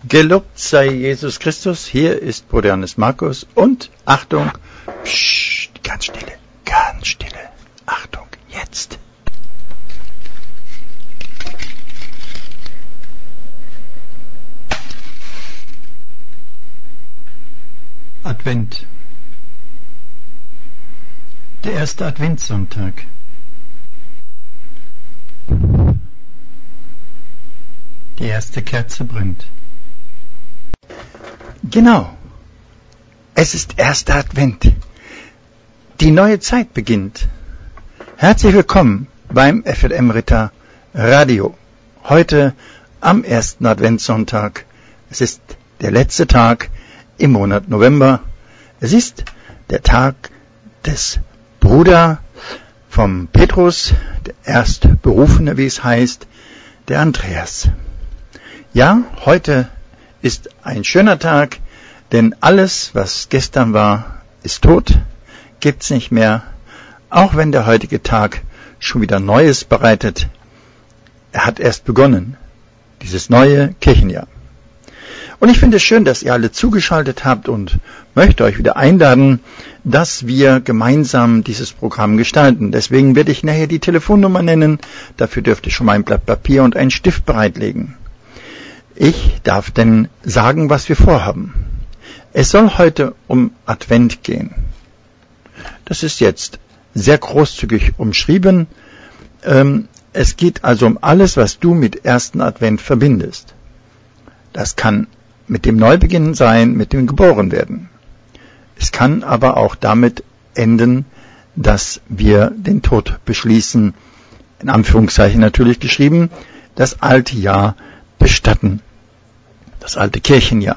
Gelobt sei Jesus Christus, hier ist Bruder Johannes Markus und Achtung, pssst, ganz stille, Achtung, jetzt. Advent. Der erste Adventssonntag. Die erste Kerze brennt. Genau. Es ist erster Advent. Die neue Zeit beginnt. Herzlich willkommen beim FLM Ritter Radio. Heute am ersten Adventssonntag. Es ist der letzte Tag im Monat November. Es ist der Tag des Bruder vom Petrus, der Erstberufene, wie es heißt, der Andreas. Ja, heute ist ein schöner Tag, denn alles, was gestern war, ist tot, gibt's nicht mehr, auch wenn der heutige Tag schon wieder Neues bereitet. Er hat erst begonnen, dieses neue Kirchenjahr. Und ich finde es schön, dass ihr alle zugeschaltet habt und möchte euch wieder einladen, dass wir gemeinsam dieses Programm gestalten. Deswegen werde ich nachher die Telefonnummer nennen. Dafür dürft ihr schon mal ein Blatt Papier und einen Stift bereitlegen. Ich darf denn sagen, was wir vorhaben. Es soll heute um Advent gehen. Das ist jetzt sehr großzügig umschrieben. Es geht also um alles, was du mit ersten Advent verbindest. Das kann mit dem Neubeginn sein, mit dem Geborenwerden. Es kann aber auch damit enden, dass wir den Tod beschließen, in Anführungszeichen natürlich geschrieben, das alte Jahr bestatten, das alte Kirchenjahr.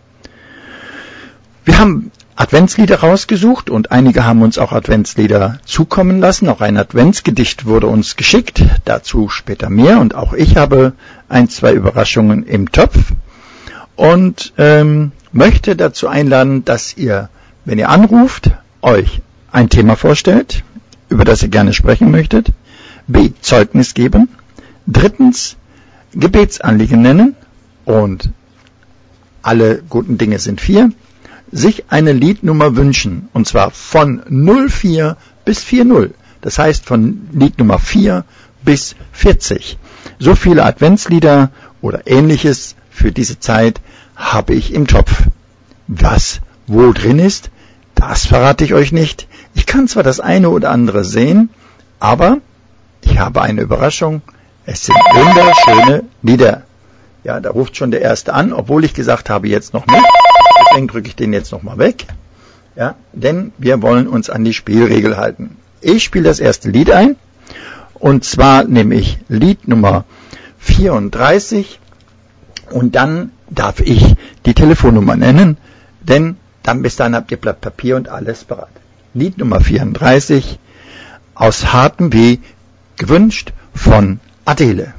Wir haben Adventslieder rausgesucht und einige haben uns auch Adventslieder zukommen lassen. Auch ein Adventsgedicht wurde uns geschickt, dazu später mehr. Und auch ich habe 1-2 Überraschungen im Topf und möchte dazu einladen, dass ihr, wenn ihr anruft, euch ein Thema vorstellt, über das ihr gerne sprechen möchtet, b. Zeugnis geben, 3. Gebetsanliegen nennen und alle guten Dinge sind 4, sich eine Liednummer wünschen, und zwar von 04 bis 40, das heißt von Liednummer 4 bis 40. So viele Adventslieder oder Ähnliches für diese Zeit habe ich im Topf. Was wo drin ist, das verrate ich euch nicht. Ich kann zwar das eine oder andere sehen, aber ich habe eine Überraschung. Es sind wunderschöne Lieder. Ja, da ruft schon der Erste an, obwohl ich gesagt habe, jetzt noch nicht. Deswegen drücke ich den jetzt nochmal weg. Ja, denn wir wollen uns an die Spielregel halten. Ich spiele das erste Lied ein. Und zwar nehme ich Lied Nummer 34. Und dann darf ich die Telefonnummer nennen. Denn dann bis dahin habt ihr Blatt Papier und alles bereit. Lied Nummer 34. Aus hartem Weh gewünscht von Adele.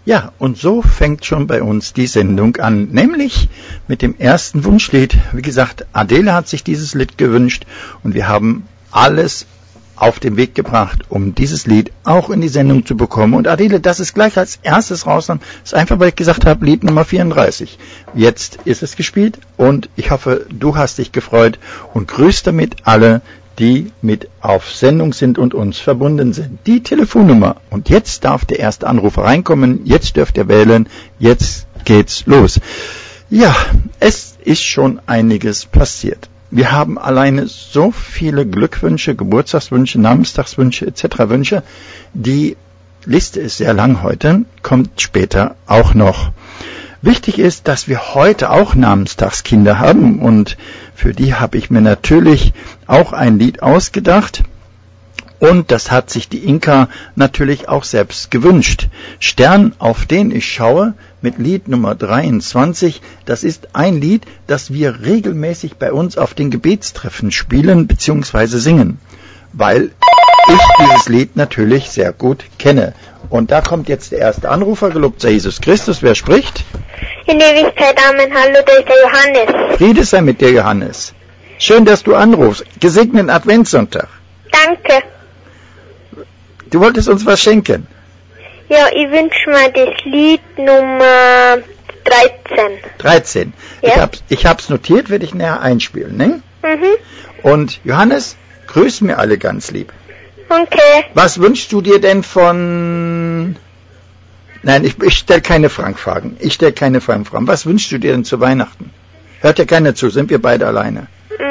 Ja, und so fängt schon bei uns die Sendung an, nämlich mit dem ersten Wunschlied. Wie gesagt, Adele hat sich dieses Lied gewünscht und wir haben alles auf den Weg gebracht, um dieses Lied auch in die Sendung zu bekommen. Und Adele, das ist gleich als erstes rausgekommen, ist einfach, weil ich gesagt habe, Lied Nummer 34. Jetzt ist es gespielt und ich hoffe, du hast dich gefreut und grüßt damit alle, die mit auf Sendung sind und uns verbunden sind. Die Telefonnummer. Und jetzt darf der erste Anrufer reinkommen. Jetzt dürft ihr wählen. Jetzt geht's los. Ja, es ist schon einiges passiert. Wir haben alleine so viele Glückwünsche, Geburtstagswünsche, Namenstagswünsche etc. Wünsche. Die Liste ist sehr lang heute, kommt später auch noch. Wichtig ist, dass wir heute auch Namenstagskinder haben und für die habe ich mir natürlich auch ein Lied ausgedacht und das hat sich die Inka natürlich auch selbst gewünscht. Stern, auf den ich schaue, mit Lied Nummer 23, das ist ein Lied, das wir regelmäßig bei uns auf den Gebetstreffen spielen bzw. singen, weil ich dieses Lied natürlich sehr gut kenne. Und da kommt jetzt der erste Anrufer, gelobt sei Jesus Christus. Wer spricht? In Ewigkeit, Amen. Hallo, da ist der Johannes. Friede sei mit dir, Johannes. Schön, dass du anrufst. Gesegneten Adventssonntag. Danke. Du wolltest uns was schenken. Ja, ich wünsche mir das Lied Nummer 13. 13. Ja? Ich hab's notiert, werde ich näher einspielen, ne? Mhm. Und Johannes, grüß mir alle ganz lieb. Okay. Was wünschst du dir denn von... Nein, ich stelle keine Fragen. Was wünschst du dir denn zu Weihnachten? Hört ja keiner zu, sind wir beide alleine.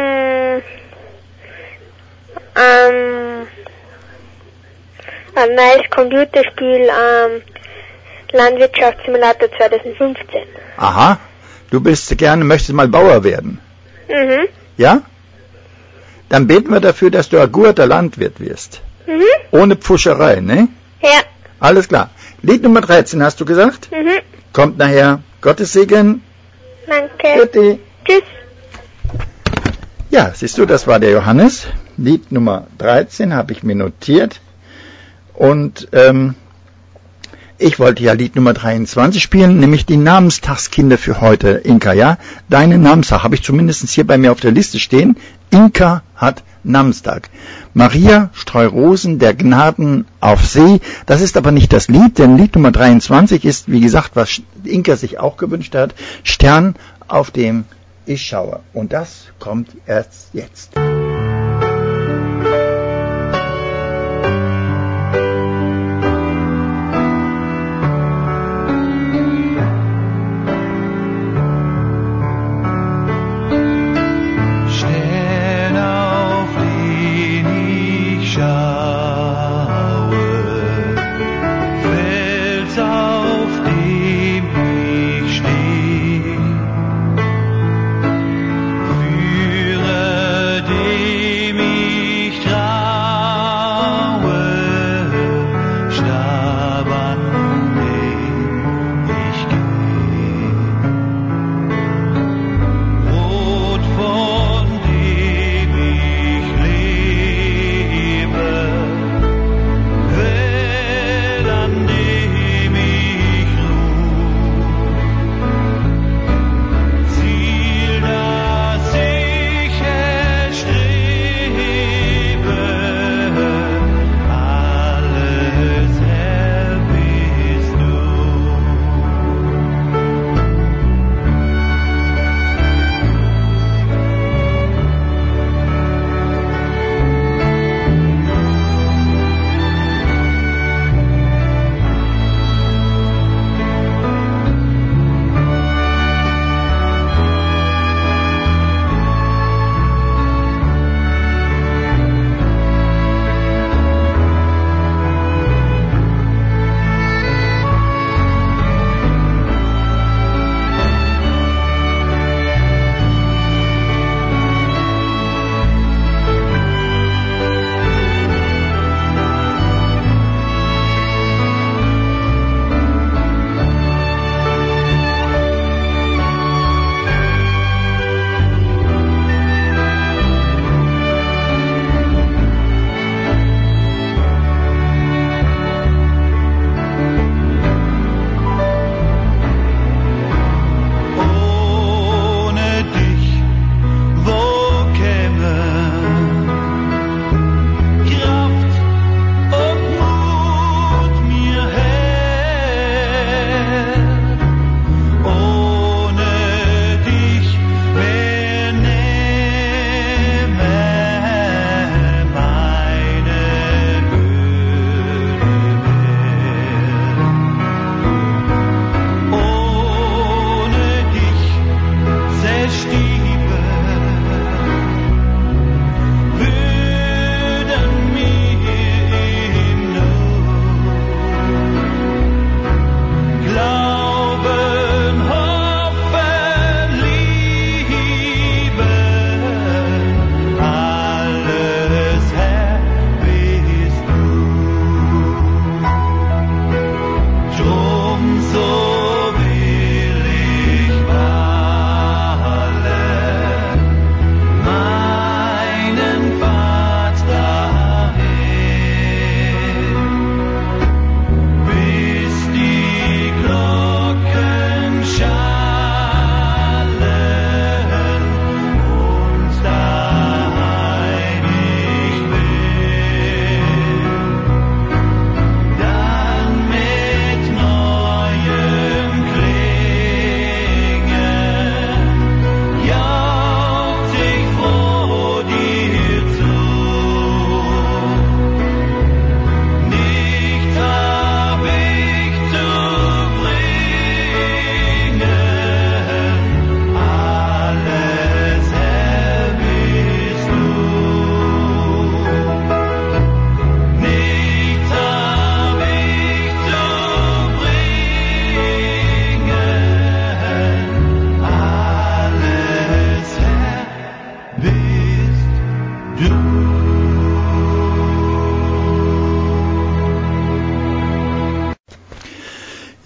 Ein neues Computerspiel, Landwirtschaftssimulator 2015. Aha, du möchtest mal Bauer werden. Mhm. Ja? Dann beten wir dafür, dass du ein guter Landwirt wirst. Mhm. Ohne Pfuscherei, ne? Ja. Alles klar. Lied Nummer 13 hast du gesagt? Mhm. Kommt nachher. Gottes Segen. Danke. Bitte. Tschüss. Ja, siehst du, das war der Johannes. Lied Nummer 13 habe ich mir notiert. Und ich wollte ja Lied Nummer 23 spielen, nämlich die Namenstagskinder für heute, Inka, ja? Deine Namenstag habe ich zumindest hier bei mir auf der Liste stehen. Inka hat Namenstag. Maria Streurosen der Gnaden auf See. Das ist aber nicht das Lied, denn Lied Nummer 23 ist, wie gesagt, was Inka sich auch gewünscht hat. Stern, auf dem ich schaue. Und das kommt erst jetzt.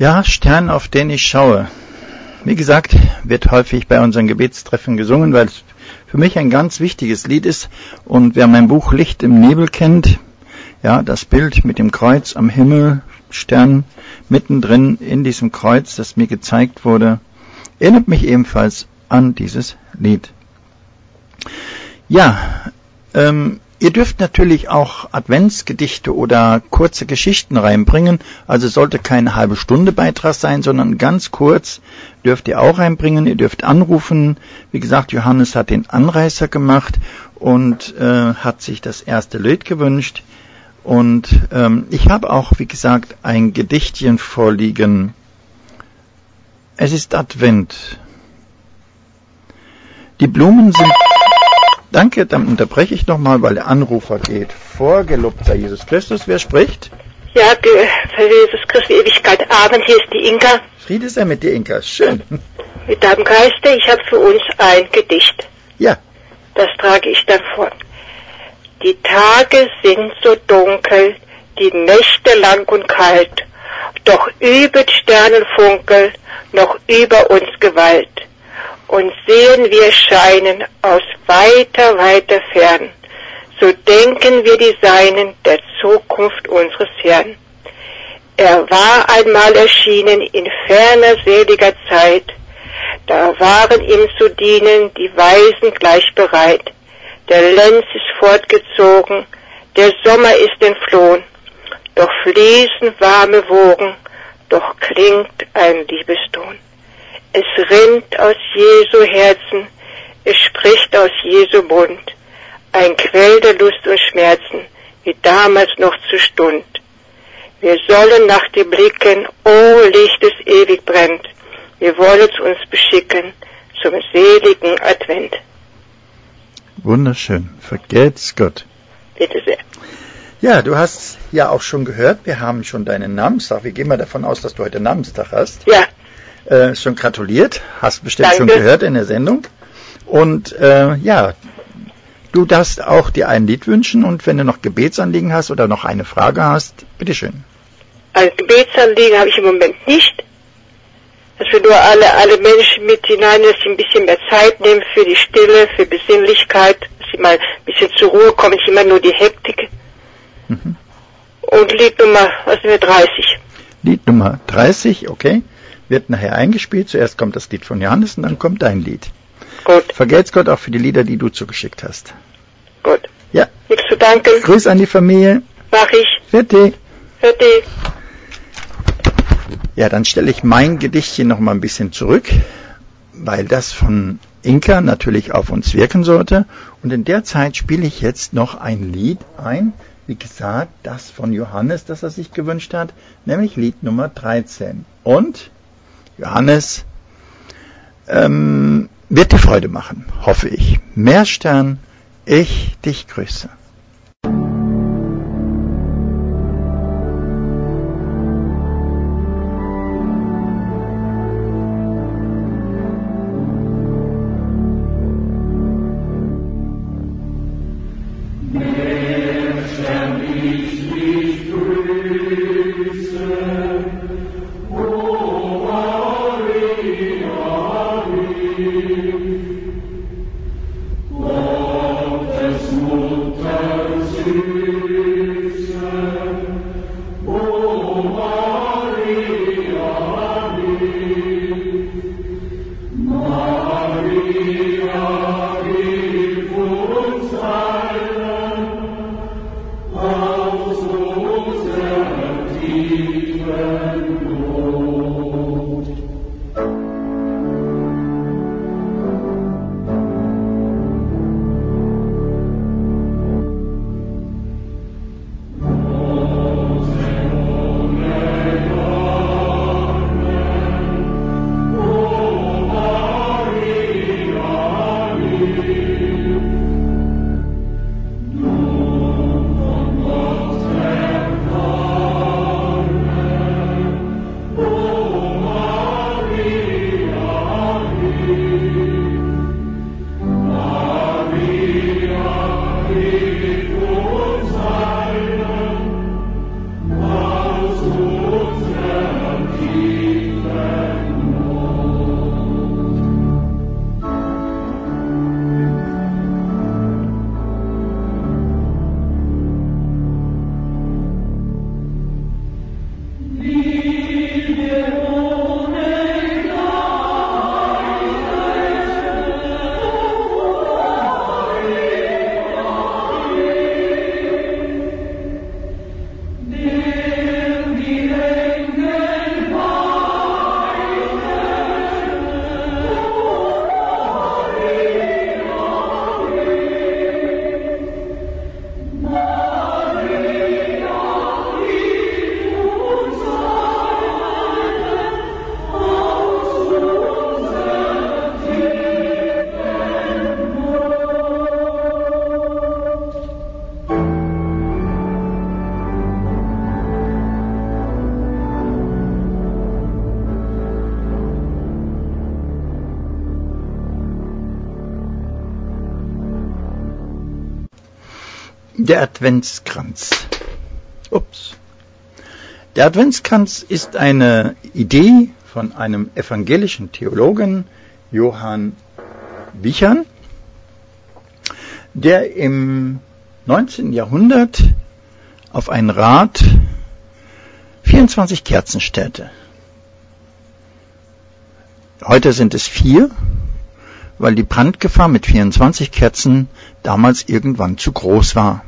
Ja, Stern, auf den ich schaue. Wie gesagt, wird häufig bei unseren Gebetstreffen gesungen, weil es für mich ein ganz wichtiges Lied ist. Und wer mein Buch Licht im Nebel kennt, ja, das Bild mit dem Kreuz am Himmel, Stern mittendrin in diesem Kreuz, das mir gezeigt wurde, erinnert mich ebenfalls an dieses Lied. Ja, ihr dürft natürlich auch Adventsgedichte oder kurze Geschichten reinbringen. Also sollte keine halbe Stunde Beitrag sein, sondern ganz kurz dürft ihr auch reinbringen. Ihr dürft anrufen. Wie gesagt, Johannes hat den Anreißer gemacht und hat sich das erste Lied gewünscht. Und ich habe auch, wie gesagt, ein Gedichtchen vorliegen. Es ist Advent. Die Blumen sind... Danke, dann unterbreche ich nochmal, weil der Anrufer geht vor. Gelobt sei Jesus Christus. Wer spricht? Ja, für Jesus Christus, Ewigkeit, Abend. Hier ist die Inka. Friede sei mit dir, Inka. Schön. Mit deinem Geiste, ich habe für uns ein Gedicht. Ja. Das trage ich dann vor. Die Tage sind so dunkel, die Nächte lang und kalt, doch übet Sternenfunkel noch über uns Gewalt. Und sehen wir scheinen aus weiter, weiter fern, so denken wir die Seinen der Zukunft unseres Herrn. Er war einmal erschienen in ferner, seliger Zeit, da waren ihm zu dienen die Weisen gleich bereit. Der Lenz ist fortgezogen, der Sommer ist entflohen, doch fließen warme Wogen, doch klingt ein Liebeston. Es rinnt aus Jesu Herzen, es spricht aus Jesu Mund, ein Quell der Lust und Schmerzen, wie damals noch zur Stund. Wir sollen nach dir blicken, o Licht, das ewig brennt, wir wollen es uns beschicken zum seligen Advent. Wunderschön, vergelt's Gott. Bitte sehr. Ja, du hast ja auch schon gehört, wir haben schon deinen Namenstag, wir gehen mal davon aus, dass du heute Namenstag hast. Ja. Schon gratuliert, hast bestimmt Danke. schon gehört in der Sendung. Und ja, du darfst auch dir ein Lied wünschen und wenn du noch Gebetsanliegen hast oder noch eine Frage hast, bitteschön. Ein Gebetsanliegen habe ich im Moment nicht. Dass wir nur alle Menschen mit hinein, dass sie ein bisschen mehr Zeit nehmen für die Stille, für Besinnlichkeit, dass sie mal ein bisschen zur Ruhe kommen, nicht immer nur die Hektik. Mhm. Und Lied Nummer, 30. Lied Nummer 30, okay. Wird nachher eingespielt. Zuerst kommt das Lied von Johannes und dann kommt dein Lied. Gut. Vergelt's Gott auch für die Lieder, die du zugeschickt hast. Gut. Ja. Nichts zu danken. Grüß an die Familie. Mach ich. Fertig. Fertig. Ja, dann stelle ich mein Gedichtchen noch mal ein bisschen zurück, weil das von Inka natürlich auf uns wirken sollte. Und in der Zeit spiele ich jetzt noch ein Lied ein. Wie gesagt, das von Johannes, das er sich gewünscht hat, nämlich Lied Nummer 13. Und Johannes wird dir Freude machen, hoffe ich. Meerstern, ich dich grüße. Der Adventskranz. Der Adventskranz ist eine Idee von einem evangelischen Theologen, Johann Wichern, der im 19. Jahrhundert auf ein Rad 24 Kerzen stellte. Heute sind es 4, weil die Brandgefahr mit 24 Kerzen damals irgendwann zu groß war.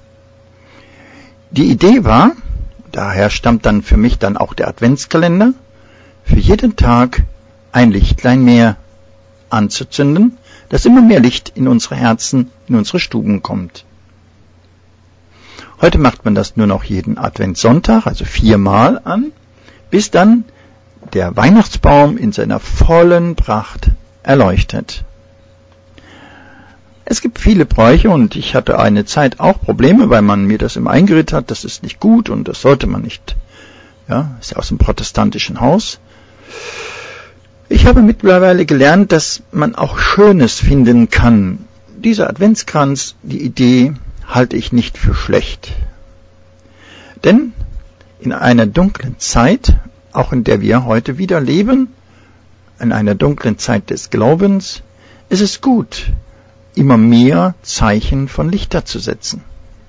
Die Idee war, daher stammt dann für mich dann auch der Adventskalender, für jeden Tag ein Lichtlein mehr anzuzünden, dass immer mehr Licht in unsere Herzen, in unsere Stuben kommt. Heute macht man das nur noch jeden Adventssonntag, also 4-mal an, bis dann der Weihnachtsbaum in seiner vollen Pracht erleuchtet. Es gibt viele Bräuche und ich hatte eine Zeit auch Probleme, weil man mir das immer eingeredet hat, das ist nicht gut und das sollte man nicht. Ja, ist ja aus dem protestantischen Haus. Ich habe mittlerweile gelernt, dass man auch Schönes finden kann. Dieser Adventskranz, die Idee, halte ich nicht für schlecht. Denn in einer dunklen Zeit, auch in der wir heute wieder leben, in einer dunklen Zeit des Glaubens, ist es gut, immer mehr Zeichen von Lichter zu setzen.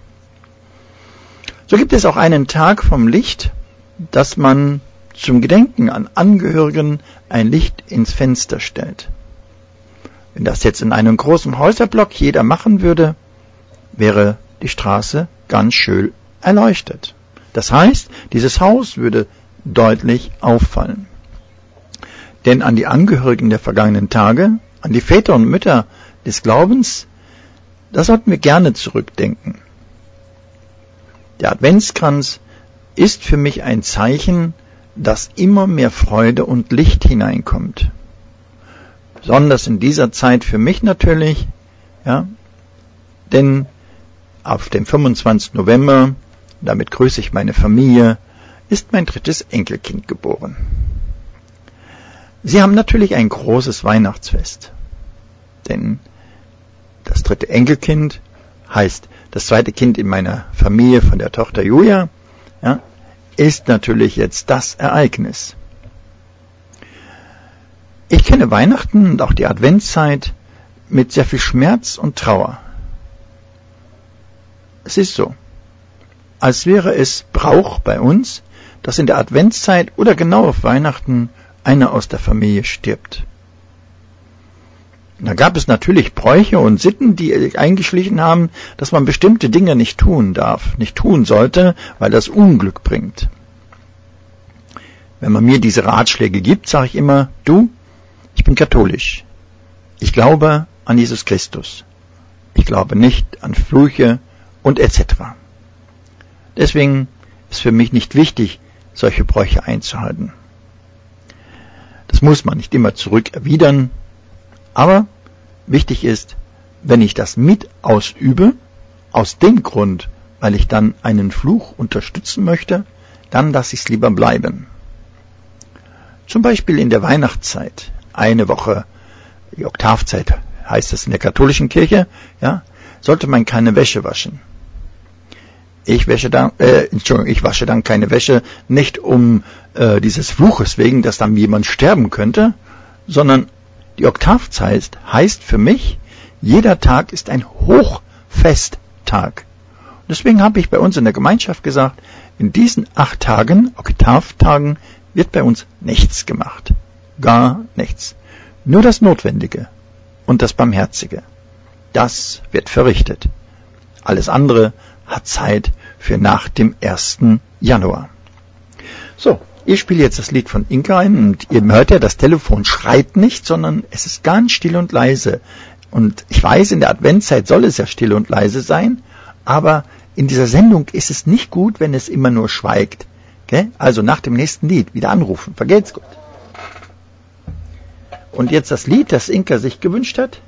So gibt es auch einen Tag vom Licht, dass man zum Gedenken an Angehörigen ein Licht ins Fenster stellt. Wenn das jetzt in einem großen Häuserblock jeder machen würde, wäre die Straße ganz schön erleuchtet. Das heißt, dieses Haus würde deutlich auffallen. Denn an die Angehörigen der vergangenen Tage, an die Väter und Mütter des Glaubens, da sollten wir gerne zurückdenken. Der Adventskranz ist für mich ein Zeichen, dass immer mehr Freude und Licht hineinkommt. Besonders in dieser Zeit für mich natürlich, ja, denn auf dem 25. November, damit grüße ich meine Familie, ist mein 3. Enkelkind geboren. Sie haben natürlich ein großes Weihnachtsfest, denn das 3. Enkelkind heißt das 2. Kind in meiner Familie von der Tochter Julia, ja, ist natürlich jetzt das Ereignis. Ich kenne Weihnachten und auch die Adventszeit mit sehr viel Schmerz und Trauer. Es ist so, als wäre es Brauch bei uns, dass in der Adventszeit oder genau auf Weihnachten einer aus der Familie stirbt. Da gab es natürlich Bräuche und Sitten, die eingeschlichen haben, dass man bestimmte Dinge nicht tun darf, nicht tun sollte, weil das Unglück bringt. Wenn man mir diese Ratschläge gibt, sage ich immer, ich bin katholisch. Ich glaube an Jesus Christus. Ich glaube nicht an Flüche und etc. Deswegen ist für mich nicht wichtig, solche Bräuche einzuhalten. Das muss man nicht immer zurückerwidern, aber wichtig ist, wenn ich das mit ausübe, aus dem Grund, weil ich dann einen Fluch unterstützen möchte, dann lasse ich es lieber bleiben. Zum Beispiel in der Weihnachtszeit, eine Woche, die Oktavzeit heißt es in der katholischen Kirche, ja, sollte man keine Wäsche waschen. Ich wasche dann keine Wäsche, nicht um dieses Fluches wegen, dass dann jemand sterben könnte, sondern die Oktavzeit heißt für mich, jeder Tag ist ein Hochfesttag. Deswegen habe ich bei uns in der Gemeinschaft gesagt, in diesen 8 Tagen, Oktavtagen, wird bei uns nichts gemacht. Gar nichts. Nur das Notwendige und das Barmherzige. Das wird verrichtet. Alles andere hat Zeit für nach dem 1. Januar. So, ich spiele jetzt das Lied von Inka ein und ihr hört ja, das Telefon schreit nicht, sondern es ist ganz still und leise. Und ich weiß, in der Adventszeit soll es ja still und leise sein, aber in dieser Sendung ist es nicht gut, wenn es immer nur schweigt. Okay? Also nach dem nächsten Lied wieder anrufen. Vergelt's gut. Und jetzt das Lied, das Inka sich gewünscht hat.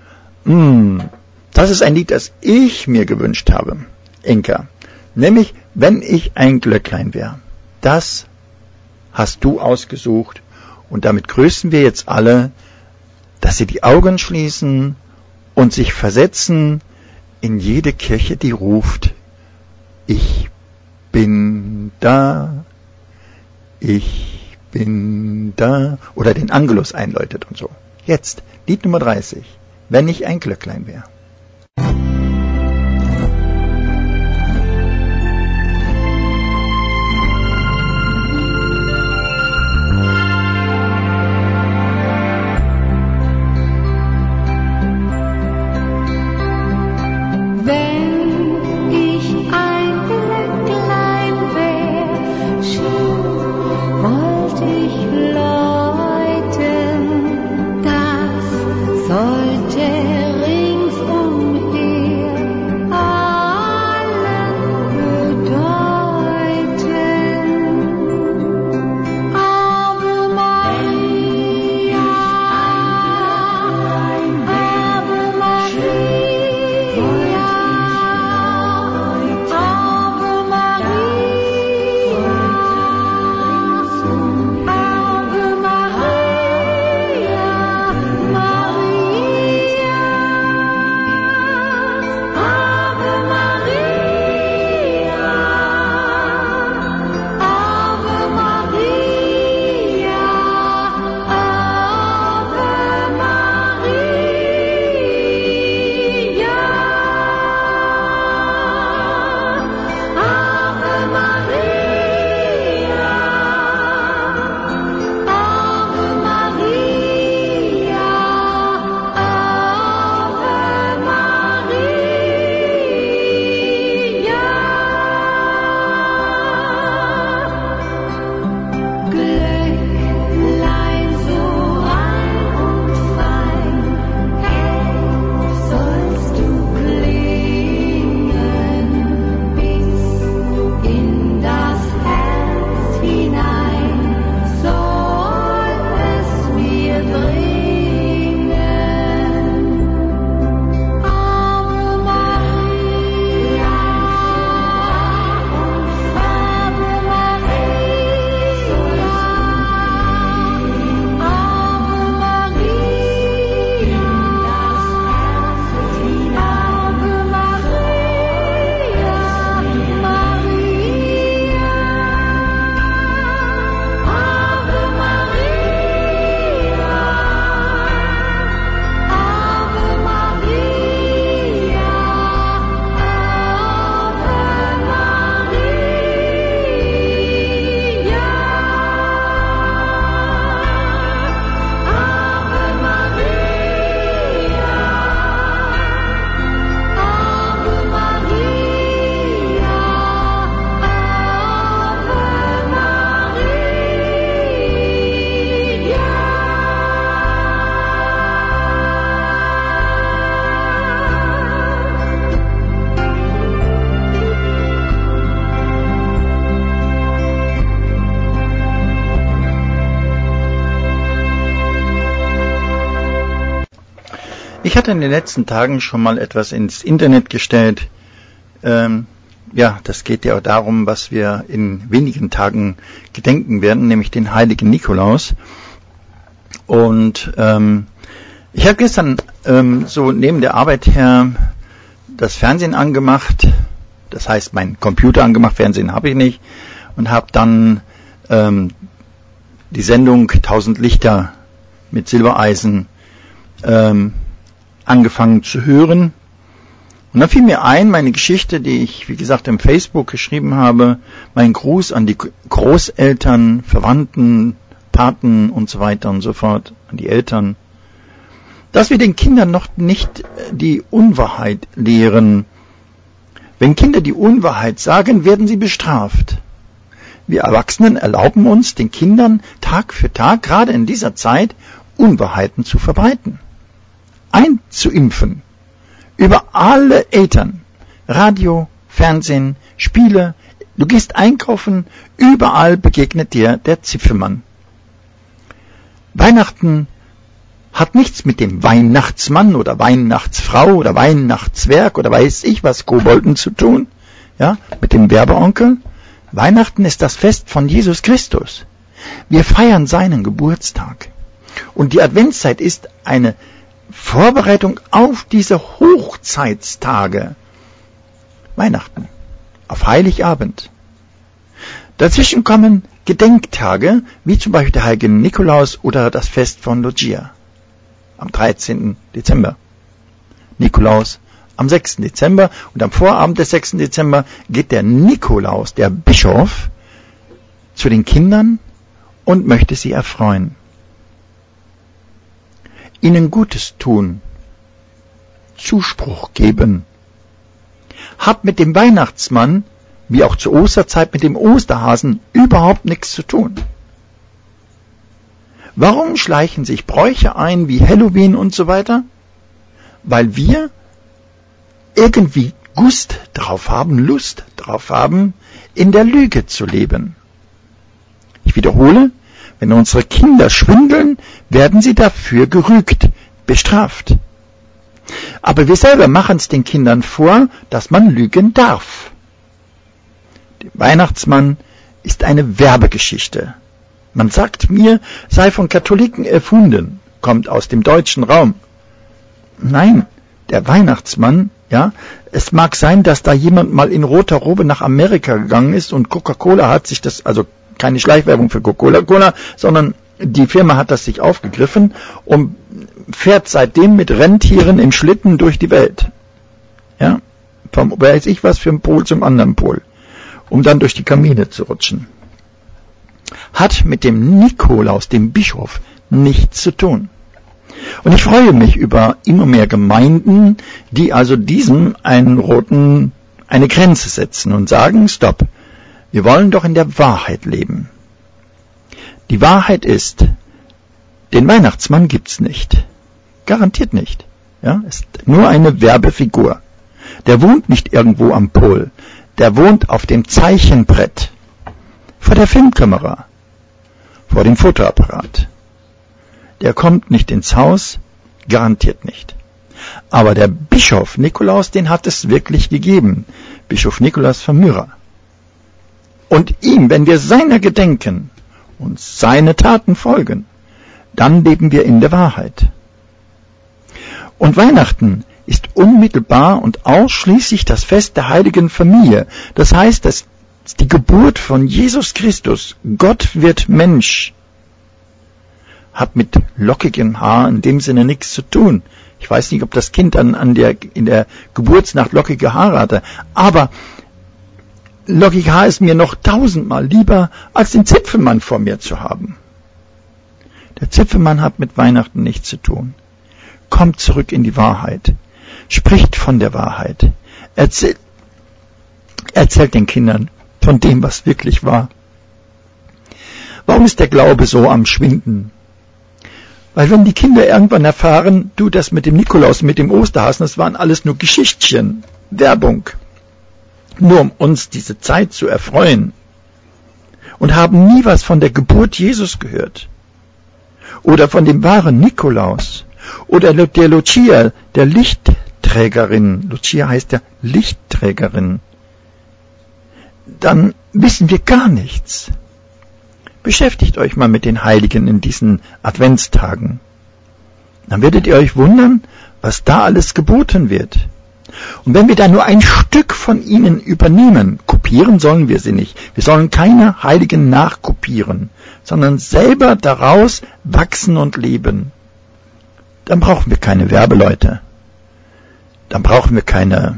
Das ist ein Lied, das ich mir gewünscht habe, Inka. Nämlich, wenn ich ein Glöcklein wäre. Das hast du ausgesucht. Und damit grüßen wir jetzt alle, dass sie die Augen schließen und sich versetzen in jede Kirche, die ruft, ich bin da, ich bin da, oder den Angelus einläutet und so. Jetzt, Lied Nummer 30, wenn ich ein Glöcklein wäre. Ich hatte in den letzten Tagen schon mal etwas ins Internet gestellt. Das geht ja auch darum, was wir in wenigen Tagen gedenken werden, nämlich den heiligen Nikolaus. Und ich habe gestern so neben der Arbeit her das Fernsehen angemacht, das heißt meinen Computer angemacht, Fernsehen habe ich nicht, und habe dann die Sendung 1000 Lichter mit Silbereisen angefangen zu hören. Und dann fiel mir ein, meine Geschichte, die ich, wie gesagt, im Facebook geschrieben habe, mein Gruß an die Großeltern, Verwandten, Paten und so weiter und so fort, an die Eltern, dass wir den Kindern noch nicht die Unwahrheit lehren. Wenn Kinder die Unwahrheit sagen, werden sie bestraft. Wir Erwachsenen erlauben uns, den Kindern Tag für Tag, gerade in dieser Zeit, Unwahrheiten zu verbreiten, einzuimpfen. Über alle Eltern, Radio, Fernsehen, Spiele, du gehst einkaufen, überall begegnet dir der Zipfelmann. Weihnachten hat nichts mit dem Weihnachtsmann oder Weihnachtsfrau oder Weihnachtszwerg oder weiß ich was Kobolden zu tun, ja, mit dem Werbeonkel. Weihnachten ist das Fest von Jesus Christus. Wir feiern seinen Geburtstag. Und die Adventszeit ist eine Vorbereitung auf diese Hochzeitstage. Weihnachten, auf Heiligabend. Dazwischen kommen Gedenktage, wie zum Beispiel der heilige Nikolaus oder das Fest von Lucia am 13. Dezember. Nikolaus am 6. Dezember und am Vorabend des 6. Dezember geht der Nikolaus, der Bischof, zu den Kindern und möchte sie erfreuen. Ihnen Gutes tun, Zuspruch geben. Hat mit dem Weihnachtsmann, wie auch zur Osterzeit mit dem Osterhasen, überhaupt nichts zu tun. Warum schleichen sich Bräuche ein wie Halloween und so weiter? Weil wir irgendwie Lust drauf haben, in der Lüge zu leben. Ich wiederhole, wenn unsere Kinder schwindeln, werden sie dafür gerügt, bestraft. Aber wir selber machen es den Kindern vor, dass man lügen darf. Der Weihnachtsmann ist eine Werbegeschichte. Man sagt mir, sei von Katholiken erfunden, kommt aus dem deutschen Raum. Nein, der Weihnachtsmann, ja, es mag sein, dass da jemand mal in roter Robe nach Amerika gegangen ist und Coca-Cola hat sich das, also keine Schleichwerbung für Coca-Cola, sondern die Firma hat das sich aufgegriffen und fährt seitdem mit Rentieren im Schlitten durch die Welt. Ja, vom weiß ich was für einen Pol zum anderen Pol, um dann durch die Kamine zu rutschen. Hat mit dem Nikolaus, dem Bischof, nichts zu tun. Und ich freue mich über immer mehr Gemeinden, die also diesem eine Grenze setzen und sagen, stopp, wir wollen doch in der Wahrheit leben. Die Wahrheit ist, den Weihnachtsmann gibt's nicht. Garantiert nicht. Ja, ist nur eine Werbefigur. Der wohnt nicht irgendwo am Pol. Der wohnt auf dem Zeichenbrett. Vor der Filmkamera. Vor dem Fotoapparat. Der kommt nicht ins Haus, garantiert nicht. Aber der Bischof Nikolaus, den hat es wirklich gegeben. Bischof Nikolaus von Myra. Und ihm, wenn wir seiner gedenken und seine Taten folgen, dann leben wir in der Wahrheit. Und Weihnachten ist unmittelbar und ausschließlich das Fest der heiligen Familie. Das heißt, das ist die Geburt von Jesus Christus. Gott wird Mensch. Hat mit lockigem Haar in dem Sinne nichts zu tun. Ich weiß nicht, ob das Kind in der Geburtsnacht lockige Haare hatte, aber lockige Haar ist mir noch 1000-mal lieber, als den Zipfelmann vor mir zu haben. Der Zipfelmann hat mit Weihnachten nichts zu tun. Kommt zurück in die Wahrheit. Spricht von der Wahrheit. Erzählt den Kindern von dem, was wirklich war. Warum ist der Glaube so am Schwinden? Weil wenn die Kinder irgendwann erfahren, du, das mit dem Nikolaus, mit dem Osterhasen, das waren alles nur Geschichtchen, Werbung, nur um uns diese Zeit zu erfreuen, und haben nie was von der Geburt Jesus gehört, oder von dem wahren Nikolaus, oder der Lucia, der Lichtträgerin, Lucia heißt ja Lichtträgerin, dann wissen wir gar nichts. Beschäftigt euch mal mit den Heiligen in diesen Adventstagen. Dann werdet ihr euch wundern, was da alles geboten wird. Und wenn wir da nur ein Stück von ihnen übernehmen, kopieren sollen wir sie nicht. Wir sollen keine Heiligen nachkopieren, sondern selber daraus wachsen und leben. Dann brauchen wir keine Werbeleute. Dann brauchen wir keine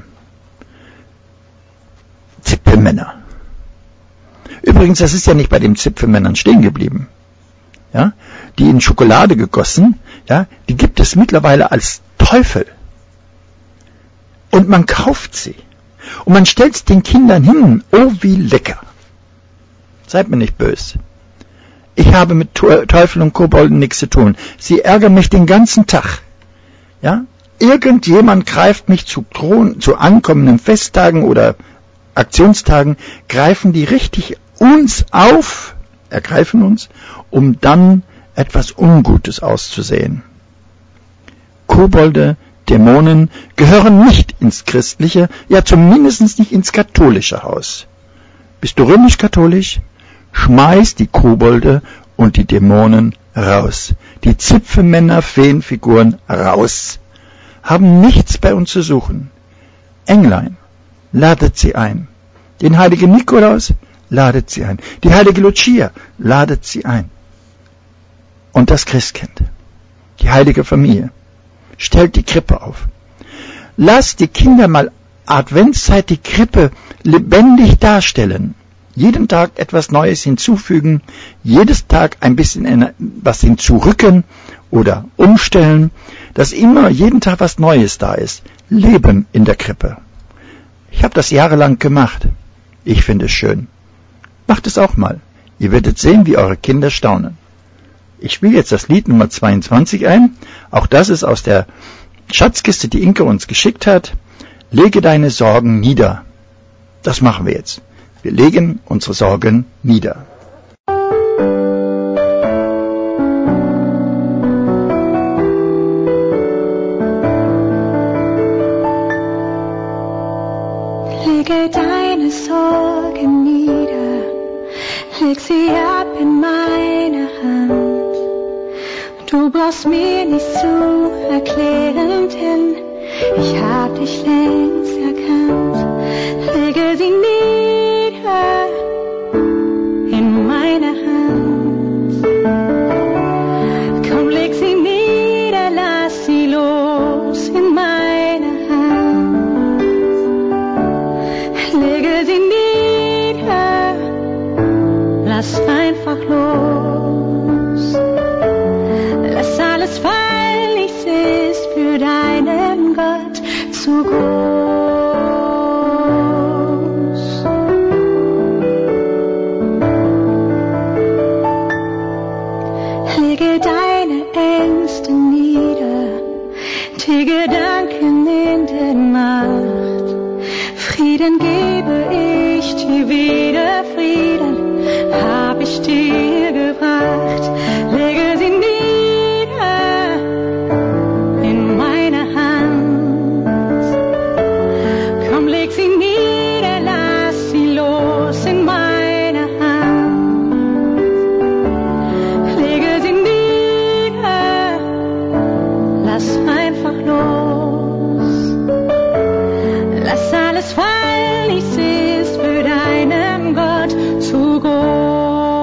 Zipfelmänner. Übrigens, das ist ja nicht bei den Zipfelmännern stehen geblieben. Ja, die in Schokolade gegossen, ja, die gibt es mittlerweile als Teufel. Und man kauft sie. Und man stellt es den Kindern hin. Oh, wie lecker. Seid mir nicht böse. Ich habe mit Teufel und Kobolden nichts zu tun. Sie ärgern mich den ganzen Tag. Ja, irgendjemand greift mich zu ankommenden Festtagen oder Aktionstagen, greifen die richtig uns auf, ergreifen uns, um dann etwas Ungutes auszusehen. Kobolde, Dämonen gehören nicht ins christliche, ja zumindest nicht ins katholische Haus. Bist du römisch-katholisch? Schmeiß die Kobolde und die Dämonen raus. Die Zipfelmänner, Feenfiguren, raus. Haben nichts bei uns zu suchen. Englein, ladet sie ein. Den heiligen Nikolaus, ladet sie ein. Die heilige Lucia, ladet sie ein. Und das Christkind, die heilige Familie, stellt die Krippe auf. Lasst die Kinder mal Adventszeit die Krippe lebendig darstellen. Jeden Tag etwas Neues hinzufügen, jedes Tag ein bisschen was hinzurücken oder umstellen, dass immer jeden Tag was Neues da ist. Leben in der Krippe. Ich habe das jahrelang gemacht. Ich finde es schön. Macht es auch mal. Ihr werdet sehen, wie eure Kinder staunen. Ich spiele jetzt das Lied Nummer 22 ein. Auch das ist aus der Schatzkiste, die Inke uns geschickt hat. Lege deine Sorgen nieder. Das machen wir jetzt. Wir legen unsere Sorgen nieder. Lege deine Sorgen nieder, leg sie ab in meine Hand. Du brauchst mir nicht zu erklären, denn ich hab dich längst erkannt. Lege sie nieder in meine Hand. Komm, leg sie nieder, lass sie los in meine Hand. Lege sie nieder, lass einfach los. Lass alles fallen, nichts ist für deinen Gott zu groß. Lege deine Ängste nieder, die Gedanken in der Nacht. Frieden gebe ich dir wieder, Frieden hab ich dir gebracht. Lege sie nieder in meine Hand. Komm, leg sie nieder, lass sie los in meine Hand. Lege sie nieder, lass einfach los. Lass alles fallen, nichts ist für deinen Gott zu groß.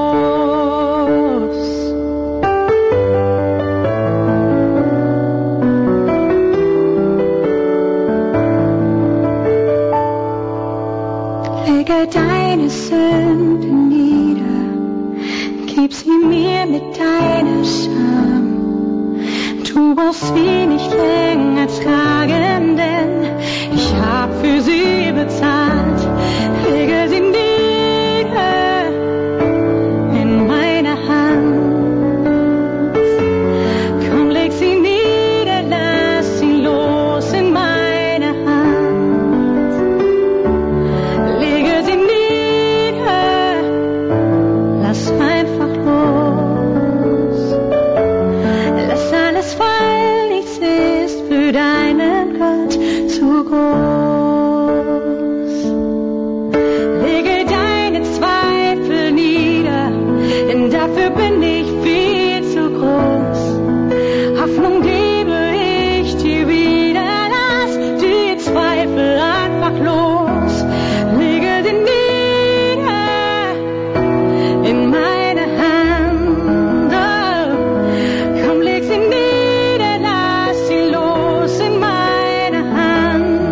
Lege deine Sünden nieder, gib sie mir mit deiner Scham. Du brauchst sie nicht länger tragen, denn ich hab für sie bezahlt. Lege sie nieder in meine Hand. Komm, leg sie nieder, lass sie los in meine Hand. Lege sie nieder, lass einfach los. Lass alles fallen, nichts ist für deinen Gott zu groß. Lege deine Zweifel nieder, denn dafür bin ich viel zu groß. Hoffnung gebe ich dir wieder, lass die Zweifel einfach los. Lege sie nieder in meine Hand. Oh, komm, leg sie nieder, lass sie los in meine Hand.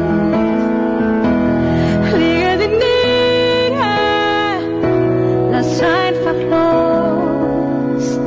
Lege sie nieder, lass einfach los.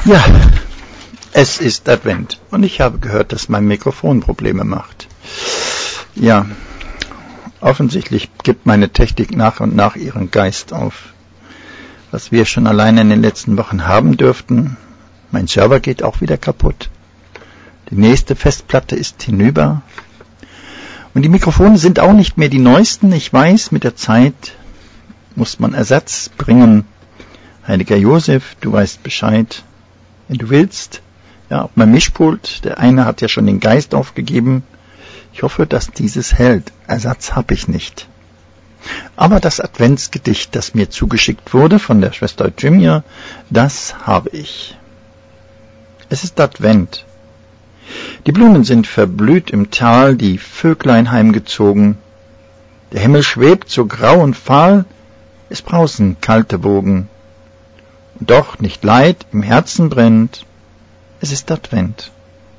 Ja, es ist Advent und ich habe gehört, dass mein Mikrofon Probleme macht. Ja, offensichtlich gibt meine Technik nach und nach ihren Geist auf. Was wir schon alleine in den letzten Wochen haben dürften, mein Server geht auch wieder kaputt. Die nächste Festplatte ist hinüber. Und die Mikrofone sind auch nicht mehr die neuesten. Ich weiß, mit der Zeit muss man Ersatz bringen. Heiliger Josef, du weißt Bescheid, wenn du willst. Ja, auf meinem Mischpult, der eine hat ja schon den Geist aufgegeben. Ich hoffe, dass dieses hält. Ersatz habe ich nicht. Aber das Adventsgedicht, das mir zugeschickt wurde von der Schwester Eutymia, das habe ich. Es ist Advent. Die Blumen sind verblüht im Tal, die Vöglein heimgezogen. Der Himmel schwebt so grau und fahl, es brausen kalte Wogen. Und doch nicht Leid im Herzen brennt, es ist Advent.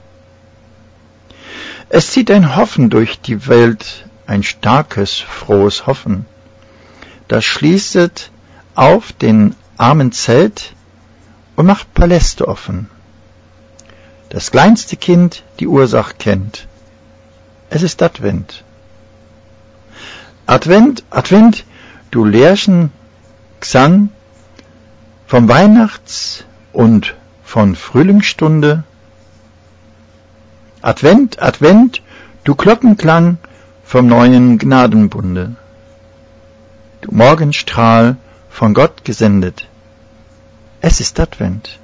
Es zieht ein Hoffen durch die Welt, ein starkes, frohes Hoffen. Das schließet auf den armen Zelt und macht Paläste offen. Das kleinste Kind die Ursache kennt. Es ist Advent. Advent, Advent, du Lerchen Gesang vom Weihnachts- und von Frühlingsstunde. Advent, Advent, du Glockenklang vom neuen Gnadenbunde. Du Morgenstrahl von Gott gesendet. Es ist Advent.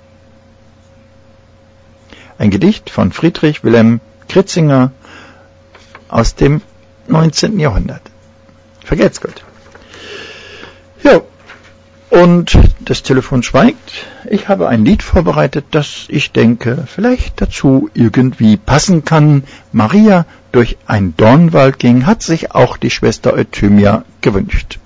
Ein Gedicht von Friedrich Wilhelm Kritzinger aus dem 19. Jahrhundert. Vergelt's Gott. Ja, und das Telefon schweigt. Ich habe ein Lied vorbereitet, das ich denke, vielleicht dazu irgendwie passen kann. Maria durch einen Dornwald ging, hat sich auch die Schwester Euthymia gewünscht.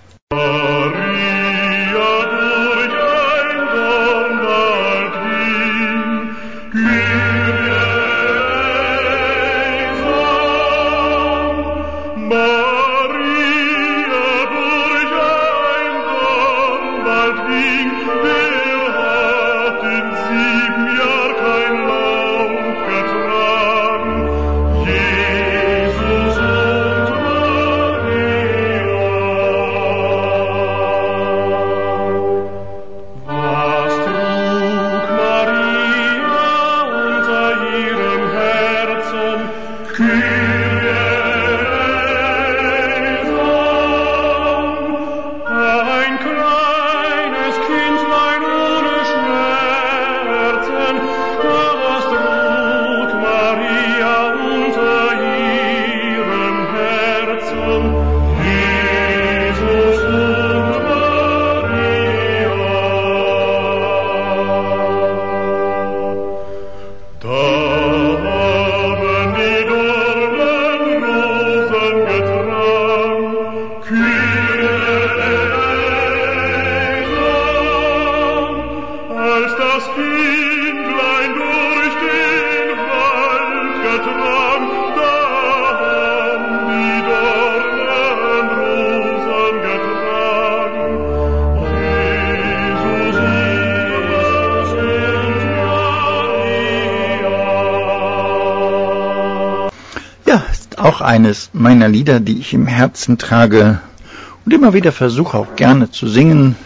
Auch eines meiner Lieder, die ich im Herzen trage und immer wieder versuche auch gerne zu singen.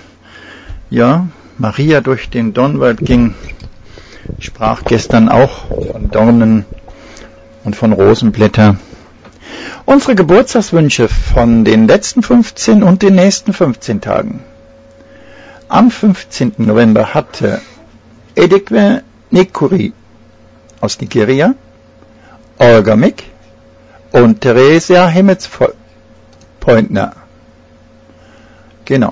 Ja, Maria durch den Dornwald ging. Ich sprach gestern auch von Dornen und von Rosenblätter. Unsere Geburtstagswünsche von den letzten 15 und den nächsten 15 Tagen. Am 15. November hatte Edekwe Nekuri aus Nigeria, Olga Mick und Theresia Himmelspointner. Genau.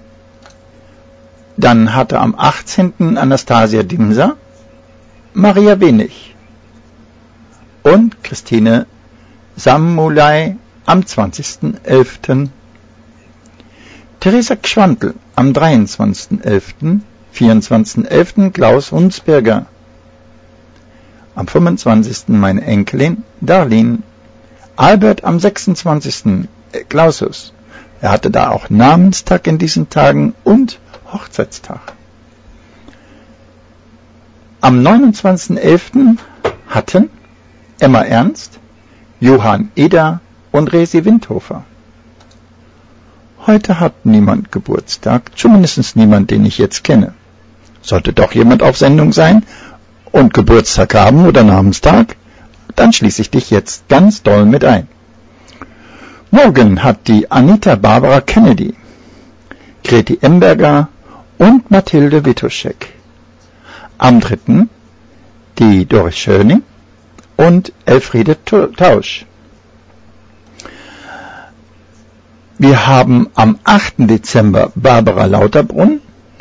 Dann hatte am 18. Anastasia Dimser, Maria Wenig und Christine Samulai am 20.11. Theresa Gschwantl am 23.11., 24.11. Klaus Hunsberger. Am 25. meine Enkelin Darlene. Albert am 26. Klausus. Er hatte da auch Namenstag in diesen Tagen und Hochzeitstag. am 29.11. hatten Emma Ernst, Johann Eder und Resi Windhofer. Heute hat niemand Geburtstag, zumindest niemand, den ich jetzt kenne. Sollte doch jemand auf Sendung sein und Geburtstag haben oder Namenstag, dann schließe ich dich jetzt ganz doll mit ein. Morgen hat die Anita Barbara Kennedy, Greti Emberger und Mathilde Witoschek. Am 3. die Doris Schöning und Elfriede Tausch. Wir haben am 8. Dezember Barbara Lauterbrunn,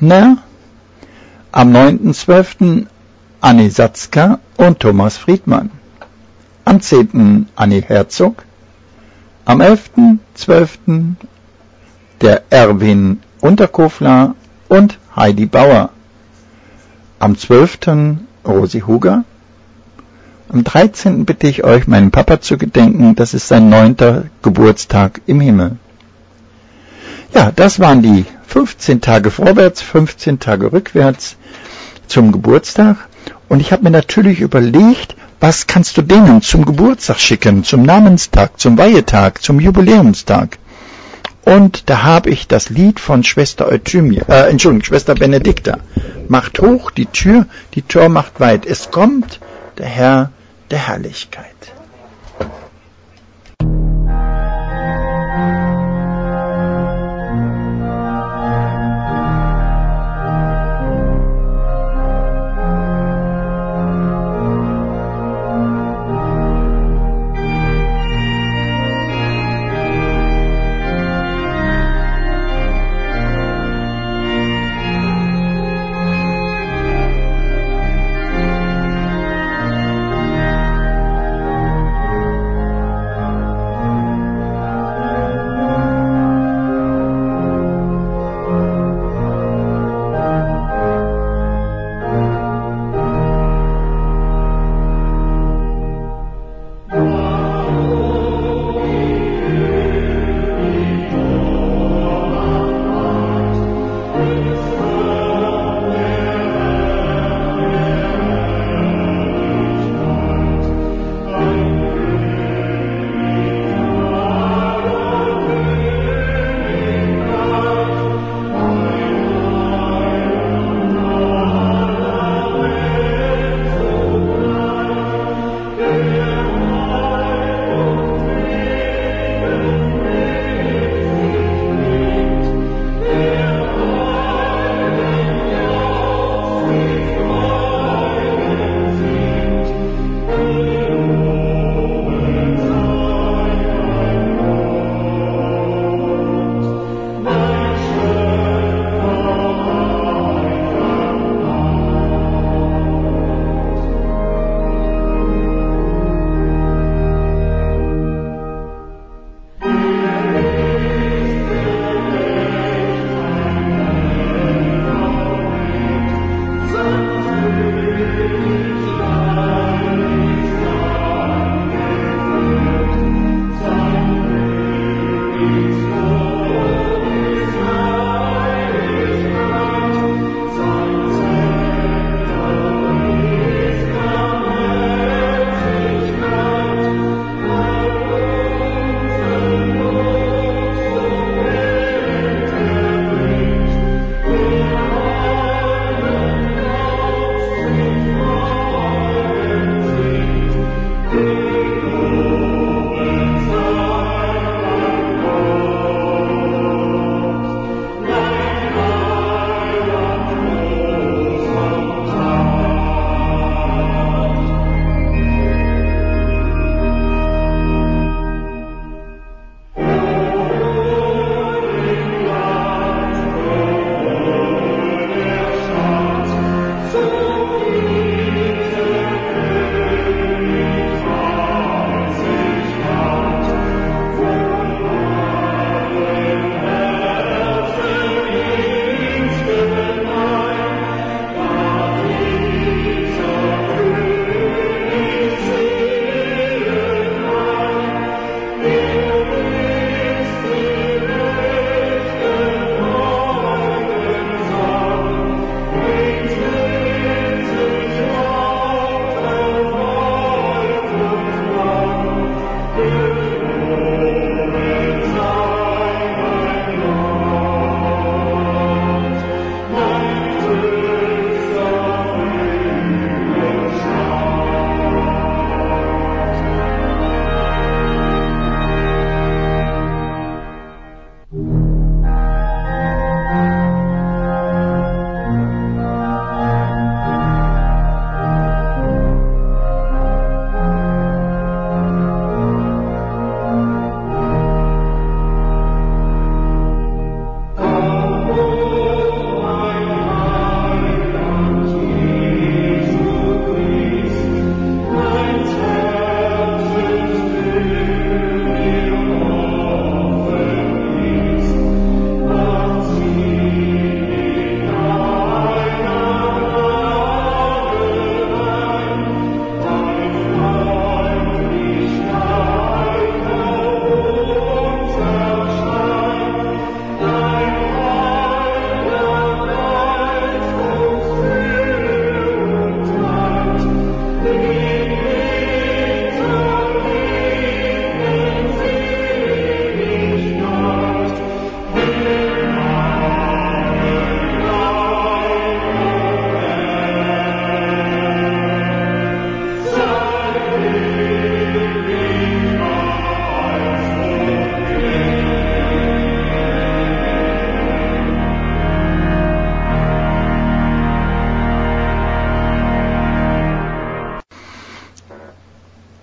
am 9.12. Annie Satzka und Thomas Friedmann, am 10. Annie Herzog, am 11.12. der Erwin Unterkofler und Heidi Bauer, am 12. Rosi Huger, am 13. bitte ich euch, meinen Papa zu gedenken, das ist sein 9. Geburtstag im Himmel. Ja, das waren die 15 Tage vorwärts, 15 Tage rückwärts zum Geburtstag. Und ich habe mir natürlich überlegt, was kannst du denen zum Geburtstag schicken, zum Namenstag, zum Weihetag, zum Jubiläumstag. Und da habe ich das Lied von Schwester Schwester Benedikta. Macht hoch die Tür macht weit. Es kommt der Herr der Herrlichkeit.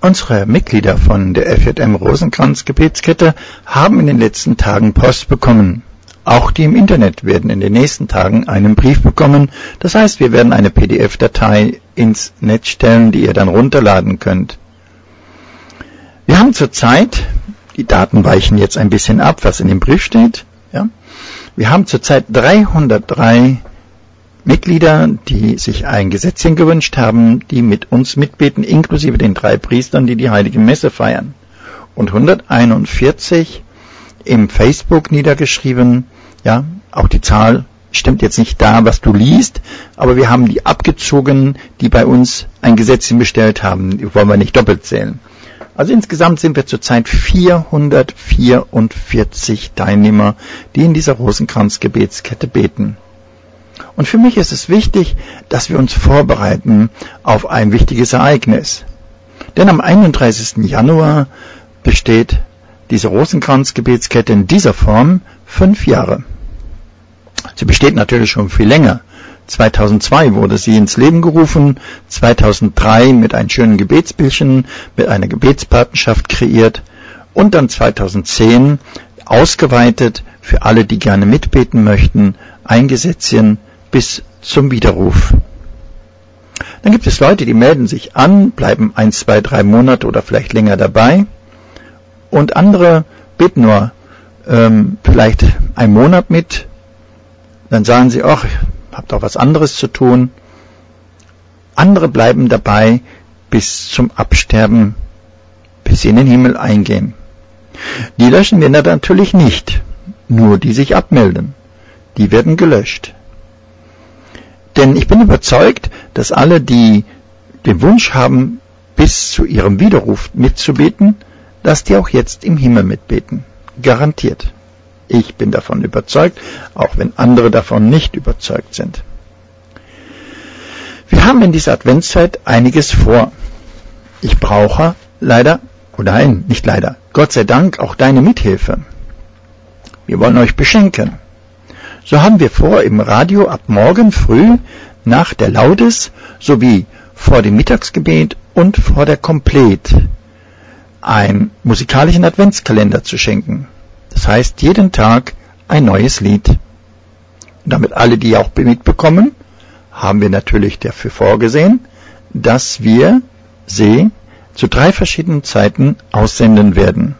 Unsere Mitglieder von der FJM Rosenkranz Gebetskette haben in den letzten Tagen Post bekommen. Auch die im Internet werden in den nächsten Tagen einen Brief bekommen. Das heißt, wir werden eine PDF-Datei ins Netz stellen, die ihr dann runterladen könnt. Wir haben zurzeit, die Daten weichen jetzt ein bisschen ab, was in dem Brief steht. Ja? Wir haben zurzeit 303 Mitglieder, die sich ein Gesetzchen gewünscht haben, die mit uns mitbeten, inklusive den 3 Priestern, die die Heilige Messe feiern. Und 141 im Facebook niedergeschrieben. Ja, auch die Zahl stimmt jetzt nicht da, was du liest, aber wir haben die abgezogen, die bei uns ein Gesetzchen bestellt haben. Die wollen wir nicht doppelt zählen. Also insgesamt sind wir zurzeit 444 Teilnehmer, die in dieser Rosenkranz-Gebetskette beten. Und für mich ist es wichtig, dass wir uns vorbereiten auf ein wichtiges Ereignis. Denn am 31. Januar besteht diese Rosenkranz-Gebetskette in dieser Form 5 Jahre. Sie besteht natürlich schon viel länger. 2002 wurde sie ins Leben gerufen, 2003 mit einem schönen Gebetsbildchen, mit einer Gebetspatenschaft kreiert und dann 2010 ausgeweitet für alle, die gerne mitbeten möchten, ein Gesetzchen bis zum Widerruf. Dann gibt es Leute, die melden sich an, bleiben 1, 2, 3 Monate oder vielleicht länger dabei und andere beten nur vielleicht einen Monat mit, dann sagen sie, ach, habt auch was anderes zu tun. Andere bleiben dabei bis zum Absterben, bis sie in den Himmel eingehen. Die löschen wir natürlich nicht, nur die sich abmelden. Die werden gelöscht. Denn ich bin überzeugt, dass alle, die den Wunsch haben, bis zu ihrem Widerruf mitzubeten, dass die auch jetzt im Himmel mitbeten. Garantiert. Ich bin davon überzeugt, auch wenn andere davon nicht überzeugt sind. Wir haben in dieser Adventszeit einiges vor. Ich brauche leider, oder nein, nicht leider, Gott sei Dank auch deine Mithilfe. Wir wollen euch beschenken. So haben wir vor, im Radio ab morgen früh nach der Laudes sowie vor dem Mittagsgebet und vor der Komplet einen musikalischen Adventskalender zu schenken. Das heißt, jeden Tag ein neues Lied. Und damit alle die auch mitbekommen, haben wir natürlich dafür vorgesehen, dass wir sie zu 3 verschiedenen Zeiten aussenden werden.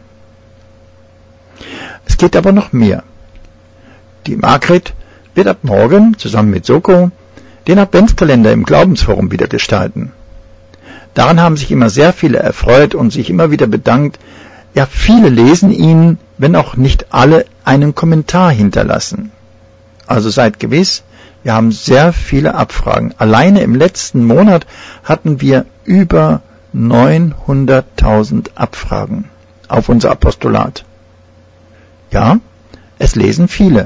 Es geht aber noch mehr. Die Margret wird ab morgen zusammen mit Soko den Adventskalender im Glaubensforum wieder gestalten. Daran haben sich immer sehr viele erfreut und sich immer wieder bedankt. Ja, viele lesen ihn, wenn auch nicht alle einen Kommentar hinterlassen. Also seid gewiss, wir haben sehr viele Abfragen. Alleine im letzten Monat hatten wir über 900.000 Abfragen auf unser Apostolat. Ja, es lesen viele.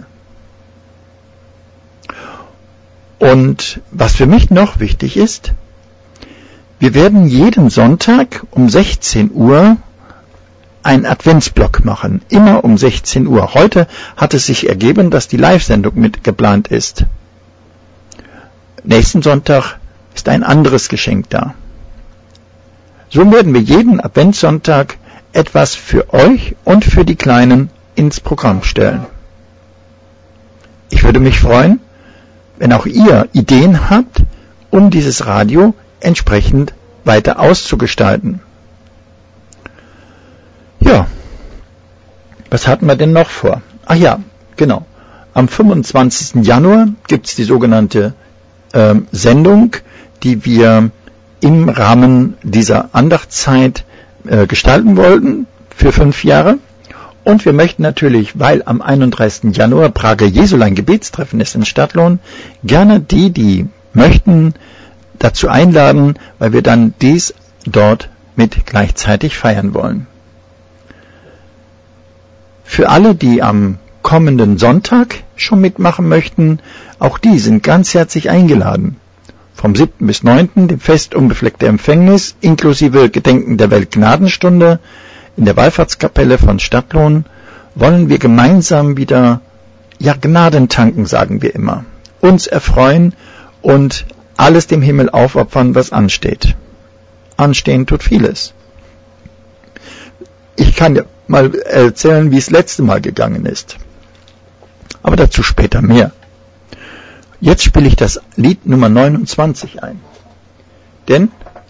Und was für mich noch wichtig ist, wir werden jeden Sonntag um 16 Uhr einen Adventsblock machen, immer um 16 Uhr. Heute hat es sich ergeben, dass die Live-Sendung mit geplant ist. Nächsten Sonntag ist ein anderes Geschenk da. So werden wir jeden Adventssonntag etwas für euch und für die Kleinen ins Programm stellen. Ich würde mich freuen, wenn auch ihr Ideen habt, um dieses Radio entsprechend weiter auszugestalten. Ja, was hatten wir denn noch vor? Ach ja, genau. Am 25. Januar gibt es die sogenannte Sendung, die wir im Rahmen dieser Andachtszeit gestalten wollten für 5 Jahre. Und wir möchten natürlich, weil am 31. Januar Prager Jesulein Gebetstreffen ist in Stadtlohn, gerne die möchten, dazu einladen, weil wir dann dies dort mit gleichzeitig feiern wollen. Für alle, die am kommenden Sonntag schon mitmachen möchten, auch die sind ganz herzlich eingeladen. Vom 7. bis 9. dem Fest unbefleckter Empfängnis, inklusive Gedenken der Weltgnadenstunde, in der Wallfahrtskapelle von Stadtlohn, wollen wir gemeinsam wieder, Gnaden tanken, sagen wir immer, uns erfreuen und alles dem Himmel aufopfern, was ansteht. Anstehen tut vieles. Ich kann dir mal erzählen, wie es letzte Mal gegangen ist. Aber dazu später mehr. Jetzt spiele ich das Lied Nummer 29 ein. Denn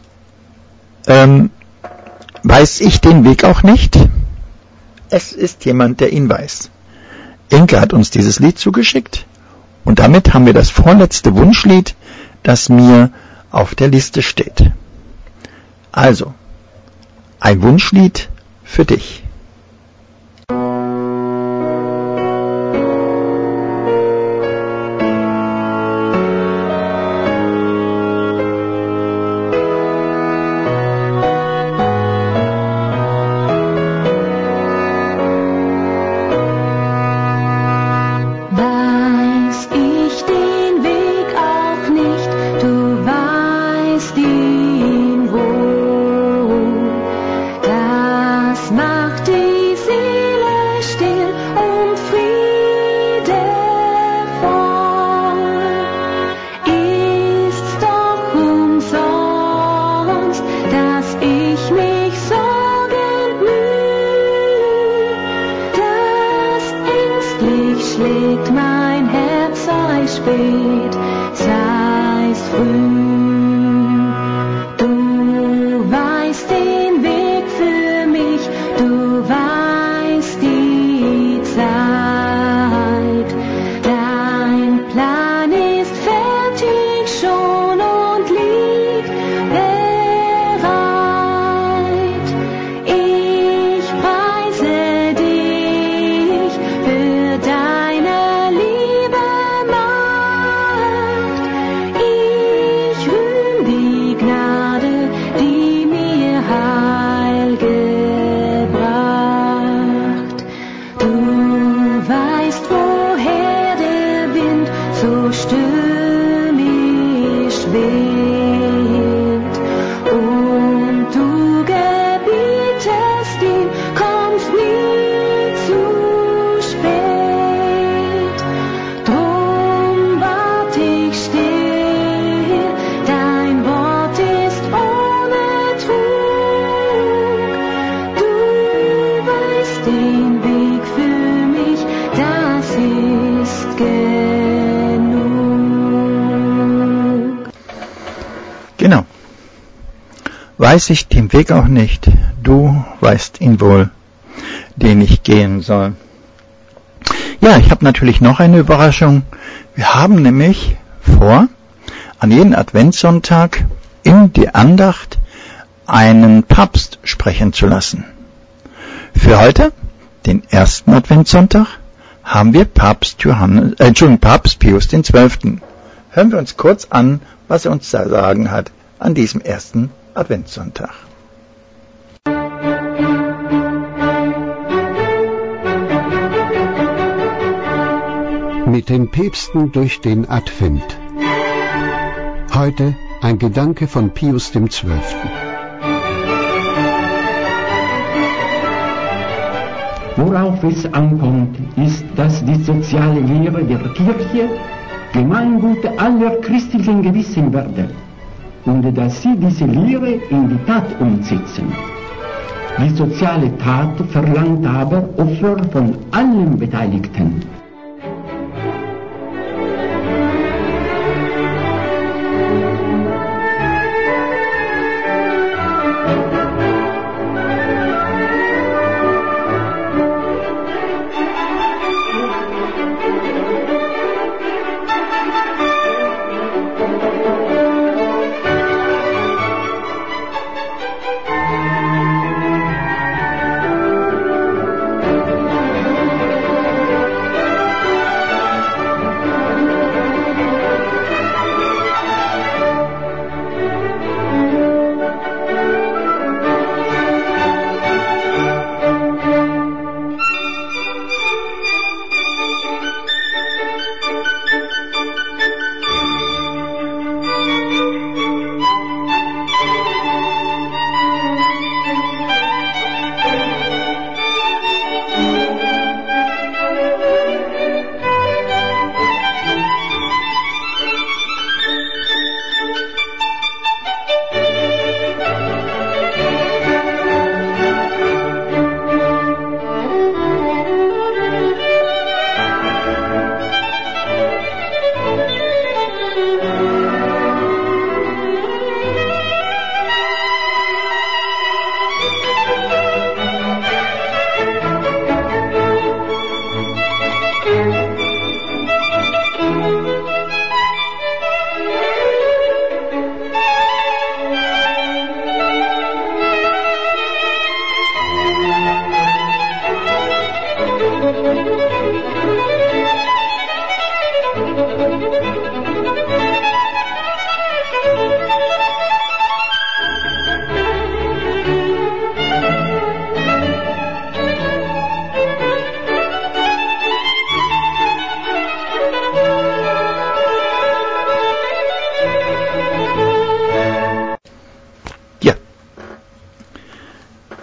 weiß ich den Weg auch nicht? Es ist jemand, der ihn weiß. Inke hat uns dieses Lied zugeschickt und damit haben wir das vorletzte Wunschlied, das mir auf der Liste steht. Also, ein Wunschlied für dich. schlägt mein Herz, sei es spät, sei es früh. Du weißt den Weg für mich, du weißt die Zeit. Dein Plan ist fertig schon und liegt bereit. Ich preise dich für deine liebe Macht. Ich rühm die Gnade, die mir Heil gebracht. Du weißt, woher der Wind so stürmisch weht, und du gebietest ihm, kommst nie zu spät. Drum wart ich still, dein Wort ist ohne Trug. Du weißt den Weg für mich, das ist genug. Genau. Weiß ich den Weg auch nicht, du weißt ihn wohl, den ich gehen soll. Ja, ich habe natürlich noch eine Überraschung. Wir haben nämlich vor, an jeden Adventssonntag in die Andacht einen Papst sprechen zu lassen. Für heute, den ersten Adventssonntag, haben wir Papst Pius XII. Hören wir uns kurz an, was er uns zu sagen hat an diesem ersten Adventssonntag. Mit den Päpsten durch den Advent. Heute ein Gedanke von Pius XII. Worauf es ankommt, ist, dass die soziale Lehre der Kirche Gemeingut aller christlichen Gewissen werde und dass sie diese Lehre in die Tat umsetzen. Die soziale Tat verlangt aber Opfer von allen Beteiligten.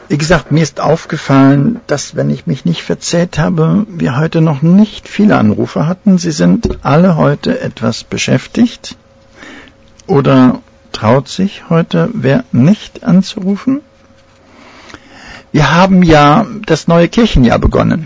Wie gesagt, mir ist aufgefallen, dass, wenn ich mich nicht verzählt habe, wir heute noch nicht viele Anrufe hatten. Sie sind alle heute etwas beschäftigt. Oder traut sich heute wer nicht anzurufen? Wir haben ja das neue Kirchenjahr begonnen.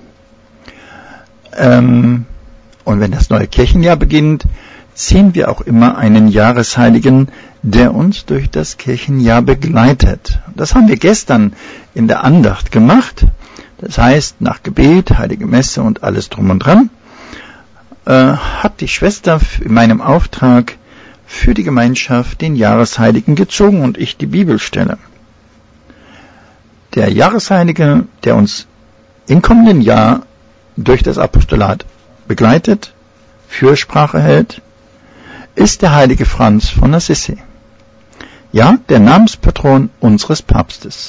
Und wenn das neue Kirchenjahr beginnt, ziehen wir auch immer einen Jahresheiligen, der uns durch das Kirchenjahr begleitet. Das haben wir gestern in der Andacht gemacht. Das heißt, nach Gebet, Heilige Messe und alles drum und dran, hat die Schwester in meinem Auftrag für die Gemeinschaft den Jahresheiligen gezogen und ich die Bibelstelle. Der Jahresheilige, der uns im kommenden Jahr durch das Apostolat begleitet, Fürsprache hält, ist der heilige Franz von Assisi. Ja, der Namenspatron unseres Papstes.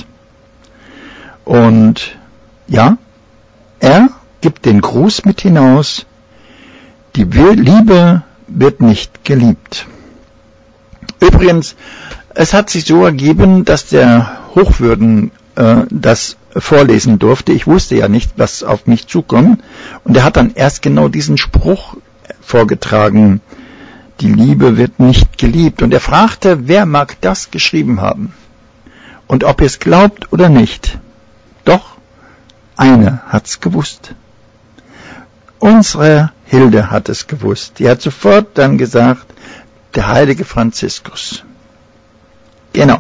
Und ja, er gibt den Gruß mit hinaus: Die Liebe wird nicht geliebt. Übrigens, es hat sich so ergeben, dass der Hochwürden das vorlesen durfte. Ich wusste ja nicht, was auf mich zukommt. Und er hat dann erst genau diesen Spruch vorgetragen: Die Liebe wird nicht geliebt. Und er fragte, wer mag das geschrieben haben? Und ob ihr es glaubt oder nicht. Doch, eine hat's gewusst. Unsere Hilde hat es gewusst. Die hat sofort dann gesagt, der heilige Franziskus. Genau.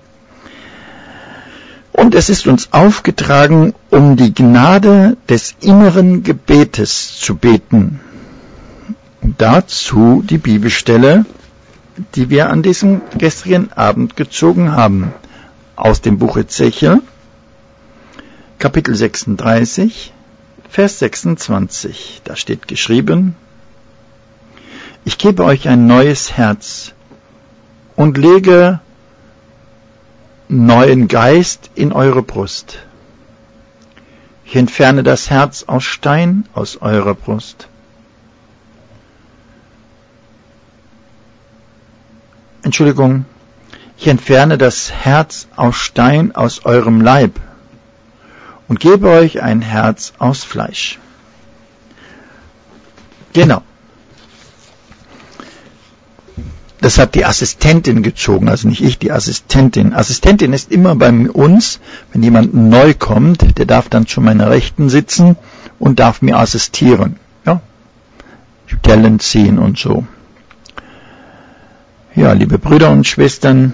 Und es ist uns aufgetragen, um die Gnade des inneren Gebetes zu beten. Und dazu die Bibelstelle, die wir an diesem gestrigen Abend gezogen haben, aus dem Buch Ezechiel, Kapitel 36, Vers 26. Da steht geschrieben: Ich gebe euch ein neues Herz und lege neuen Geist in eure Brust. Ich entferne das Herz aus Stein aus eurer Brust. Entschuldigung, ich entferne das Herz aus Stein aus eurem Leib und gebe euch ein Herz aus Fleisch. Genau. Das hat die Assistentin gezogen, also nicht ich, die Assistentin. Assistentin ist immer bei uns, wenn jemand neu kommt, der darf dann zu meiner Rechten sitzen und darf mir assistieren. Ja? Stellen ziehen und so. Ja, liebe Brüder und Schwestern,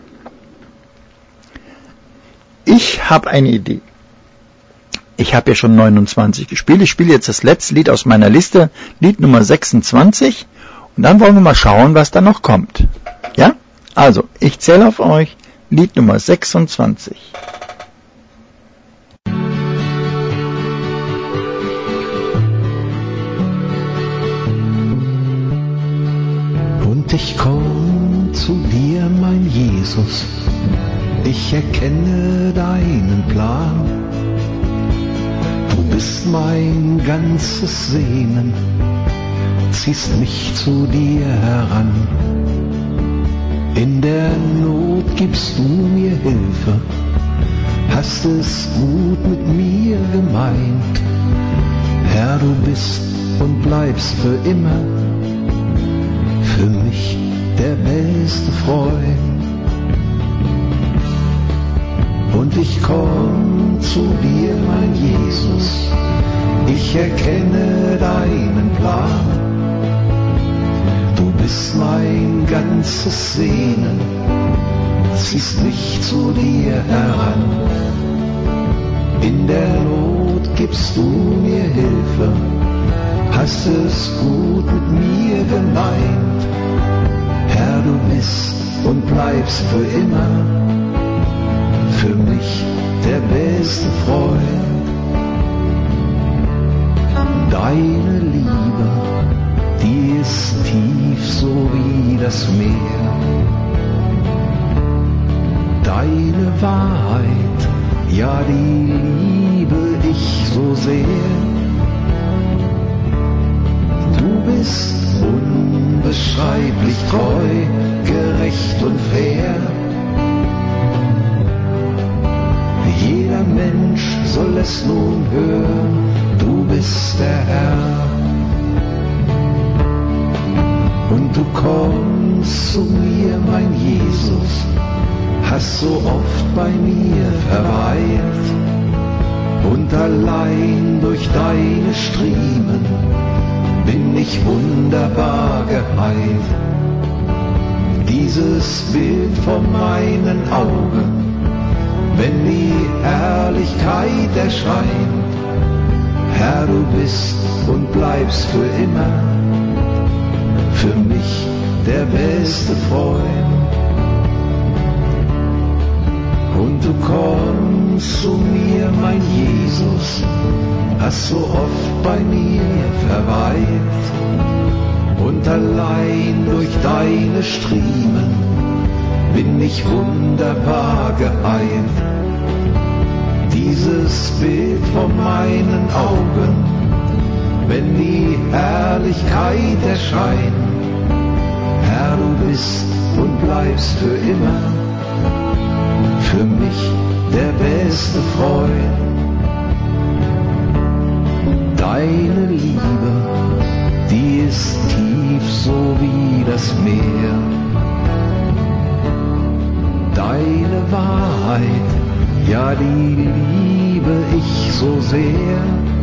ich habe eine Idee. Ich habe ja schon 29 gespielt. Ich spiele jetzt das letzte Lied aus meiner Liste, Lied Nummer 26. Und dann wollen wir mal schauen, was da noch kommt. Ja? Also, ich zähle auf euch. Lied Nummer 26. Und ich komm zu dir, mein Jesus. Ich erkenne deinen Plan. Du bist mein ganzes Sehnen, ziehst mich zu dir heran. In der Not gibst du mir Hilfe, hast es gut mit mir gemeint. Herr, du bist und bleibst für immer für mich der beste Freund. Und ich komm zu dir, mein Jesus, ich erkenne deinen Plan. Du bist mein ganzes Sehnen, ziehst mich zu dir heran. In der Not gibst du mir Hilfe, hast es gut mit mir gemeint. Herr, du bist und bleibst für immer für mich der beste Freund. Deine Liebe, die ist tief so wie das Meer. Deine Wahrheit, ja, die liebe ich so sehr. Du bist unbeschreiblich treu, gerecht und fair. Mensch soll es nun hören, du bist der Herr. Und du kommst zu mir, mein Jesus, hast so oft bei mir verweilt. Und allein durch deine Striemen bin ich wunderbar geheilt. Dieses Bild vor meinen Augen, wenn die Herrlichkeit erscheint, Herr, du bist und bleibst für immer für mich der beste Freund. Und du kommst zu mir, mein Jesus, hast so oft bei mir verweilt. Und allein durch deine Striemen bin ich wunderbar geheilt. Dieses Bild vor meinen Augen, wenn die Herrlichkeit erscheint, Herr, du bist und bleibst für immer für mich der beste Freund. Deine Liebe, die ist tief so wie das Meer. Deine Wahrheit, ja, die liebe ich so sehr.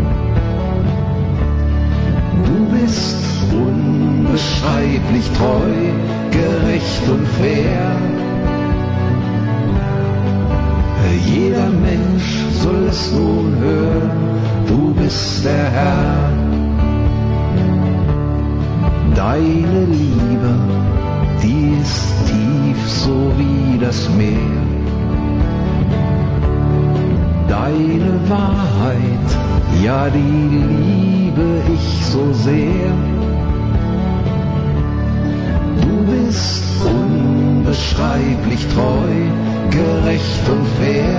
Du bist unbeschreiblich treu, gerecht und fair. Jeder Mensch soll es nun hören, du bist der Herr. Deine Liebe, die ist tief so wie das Meer. Deine Wahrheit, ja, die liebe ich so sehr. Du bist unbeschreiblich treu, gerecht und fair.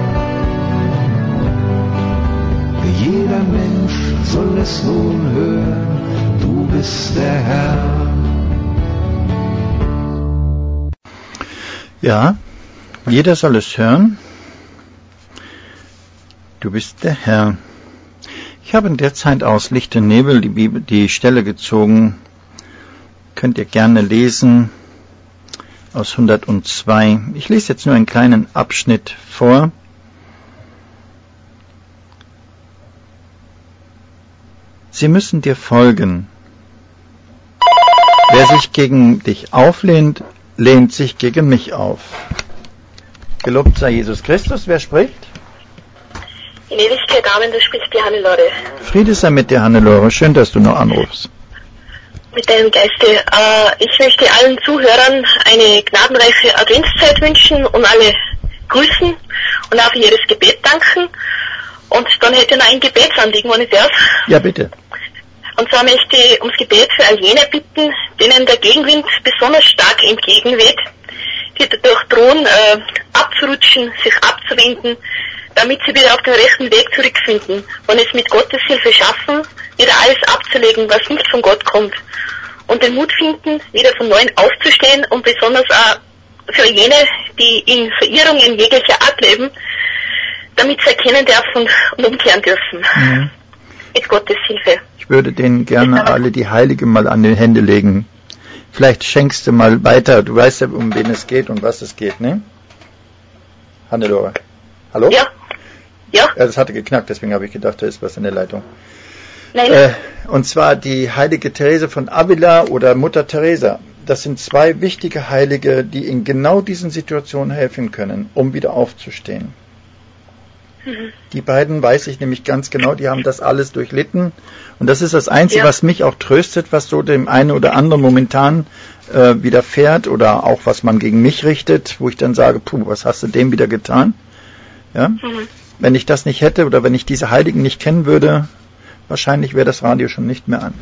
Jeder Mensch soll es nun hören, du bist der Herr. Ja, jeder soll es hören. Du bist der Herr. Ich habe in der Zeit aus Licht und Nebel die Stelle gezogen. Könnt ihr gerne lesen. Aus 102. Ich lese jetzt nur einen kleinen Abschnitt vor. Sie müssen dir folgen. Wer sich gegen dich auflehnt, lehnt sich gegen mich auf. Gelobt sei Jesus Christus. Wer spricht? In Ewigkeit, Amen, da spricht die Hannelore. Friede sei mit dir, Hannelore. Schön, dass du noch anrufst. Mit deinem Geiste. Ich möchte allen Zuhörern eine gnadenreiche Adventszeit wünschen und alle grüßen und auch für jedes Gebet danken. Und dann hätte ich noch ein Gebetsanliegen, wenn ich darf. Ja, bitte. Und zwar möchte ich ums Gebet für all jene bitten, denen der Gegenwind besonders stark entgegenweht, die dadurch drohen, abzurutschen, sich abzuwenden, damit sie wieder auf den rechten Weg zurückfinden und es mit Gottes Hilfe schaffen, wieder alles abzulegen, was nicht von Gott kommt. Und den Mut finden, wieder von Neuem aufzustehen und besonders auch für jene, die in Verirrungen jeglicher Art leben, damit sie erkennen dürfen und umkehren dürfen. Mhm. Mit Gottes Hilfe. Ich würde denen gerne alle die Heilige mal an die Hände legen. Vielleicht schenkst du mal weiter. Du weißt ja, um wen es geht und was es geht, ne? Hannelore. Hallo? Ja. Ja. Ja, das hatte geknackt, deswegen habe ich gedacht, da ist was in der Leitung. Nein. Und zwar die heilige Therese von Avila oder Mutter Teresa. Das sind zwei wichtige Heilige, die in genau diesen Situationen helfen können, um wieder aufzustehen. Mhm. Die beiden weiß ich nämlich ganz genau, die haben das alles durchlitten. Und das ist das Einzige, was mich auch tröstet, was so dem einen oder anderen momentan widerfährt oder auch was man gegen mich richtet, wo ich dann sage, puh, was hast du dem wieder getan? Ja? Mhm. Wenn ich das nicht hätte oder wenn ich diese Heiligen nicht kennen würde, wahrscheinlich wäre das Radio schon nicht mehr an.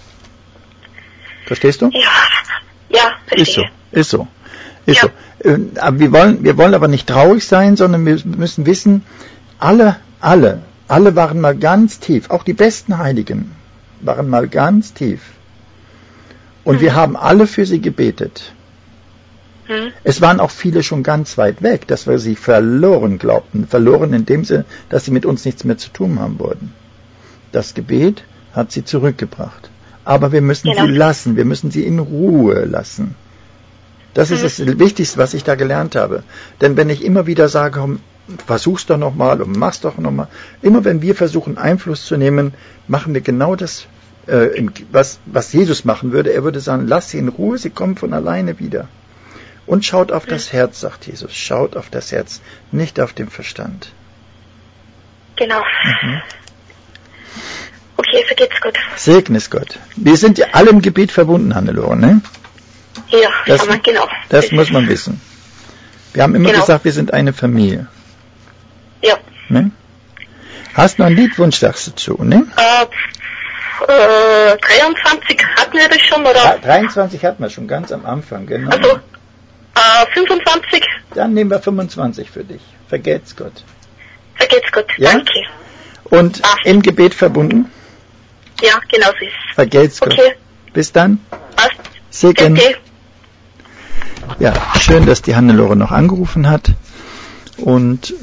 Verstehst du? Ja, verstehe. Ist so. Aber wir wollen aber nicht traurig sein, sondern wir müssen wissen, alle waren mal ganz tief, auch die besten Heiligen waren mal ganz tief. Und wir haben alle für sie gebetet. Es waren auch viele schon ganz weit weg, dass wir sie verloren glaubten. Verloren in dem Sinne, dass sie mit uns nichts mehr zu tun haben wollten. Das Gebet hat sie zurückgebracht. Aber wir müssen sie lassen, wir müssen sie in Ruhe lassen. Das ist das Wichtigste, was ich da gelernt habe. Denn wenn ich immer wieder sage, komm, versuch's doch nochmal und mach's doch nochmal, immer wenn wir versuchen Einfluss zu nehmen, machen wir genau das, was Jesus machen würde. Er würde sagen, lass sie in Ruhe, sie kommen von alleine wieder. Und schaut auf das Herz, sagt Jesus. Schaut auf das Herz, nicht auf den Verstand. Genau. Okay, vergeht's Gott. Segne es Gott. Wir sind ja alle im Gebet verbunden, Hannelore, ne? Ja, genau. Das muss man wissen. Wir haben immer gesagt, wir sind eine Familie. Ja. Ne? Hast du noch einen Liedwunsch, sagst du zu, ne? 23 hatten wir das schon, oder? 23 hatten wir schon, ganz am Anfang, genau. Also, 25? Dann nehmen wir 25 für dich. Vergelt's Gott. Vergelt's Gott, ja? Danke. Und im Gebet verbunden? Ja, genau so ist es. Vergelt's Gott. Okay. Bis dann. Passt. Segen. Okay. Ja, schön, dass die Hannelore noch angerufen hat. Und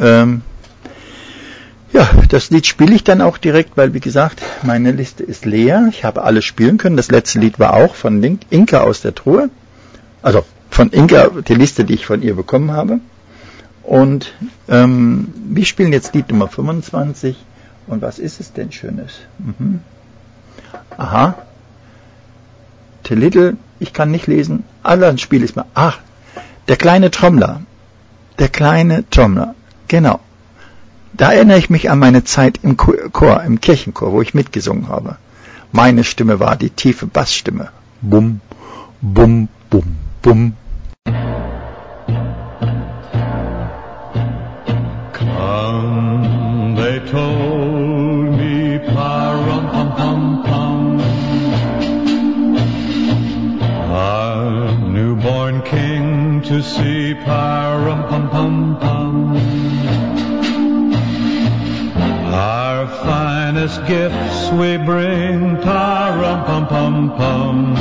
das Lied spiele ich dann auch direkt, weil, wie gesagt, meine Liste ist leer. Ich habe alles spielen können. Das letzte Lied war auch von Inka aus der Truhe. Also von Inka, die Liste, die ich von ihr bekommen habe. Und wir spielen jetzt Lied Nummer 25. Und was ist es denn Schönes? Aha. The Little, ich kann nicht lesen. Dann spiele ich es mal. Ach, der kleine Trommler. Der kleine Trommler. Genau. Da erinnere ich mich an meine Zeit im Chor, im Kirchenchor, wo ich mitgesungen habe. Meine Stimme war die tiefe Bassstimme. Bum, bum, bum, bum. Come, they told me, pa-rum-pum-pum-pum, a newborn king to see, pa-rum-pum-pum-pum. Our finest gifts we bring, pa-rum-pum-pum-pum,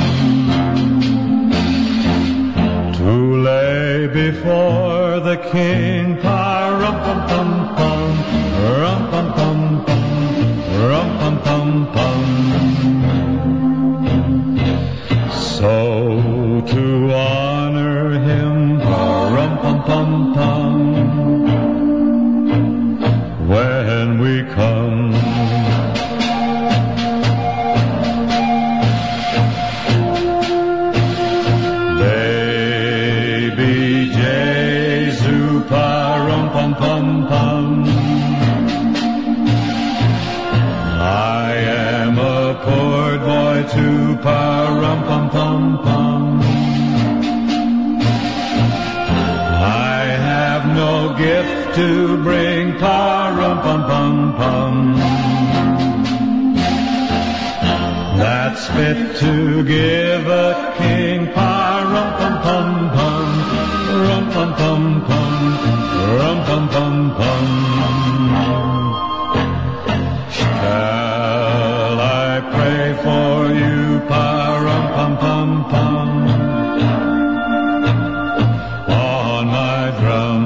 to lay before the king, pa-rum-pum-pum-pum, rum-pum-pum-pum, rum-pum-pum-pum. So to honor him, pa-rum-pum-pum-pum, when we come. Baby Jesu, pa-rum-pum-pum-pum, I am a poor boy too, pa-rum-pum-pum-pum. I have no gift to bring, pa-rum-pum-pum-pum, that's fit to give a king, pa-rum-pum-pum-pum, rum-pum-pum-pum, rum-pum-pum-pum. Shall I pray for you, pa-rum-pum-pum-pum, on my drum?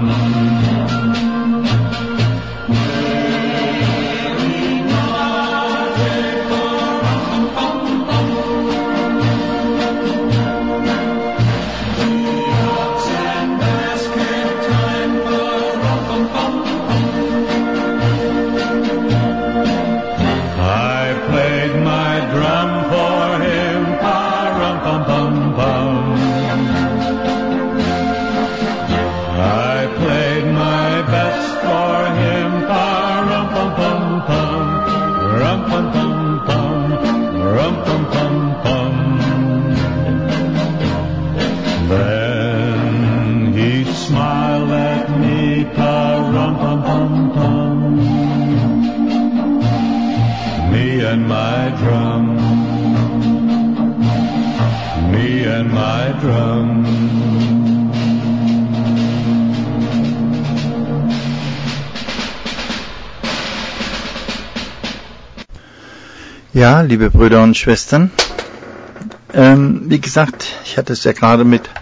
Ja, liebe Brüder und Schwestern, wie gesagt, ich hatte es ja gerade mit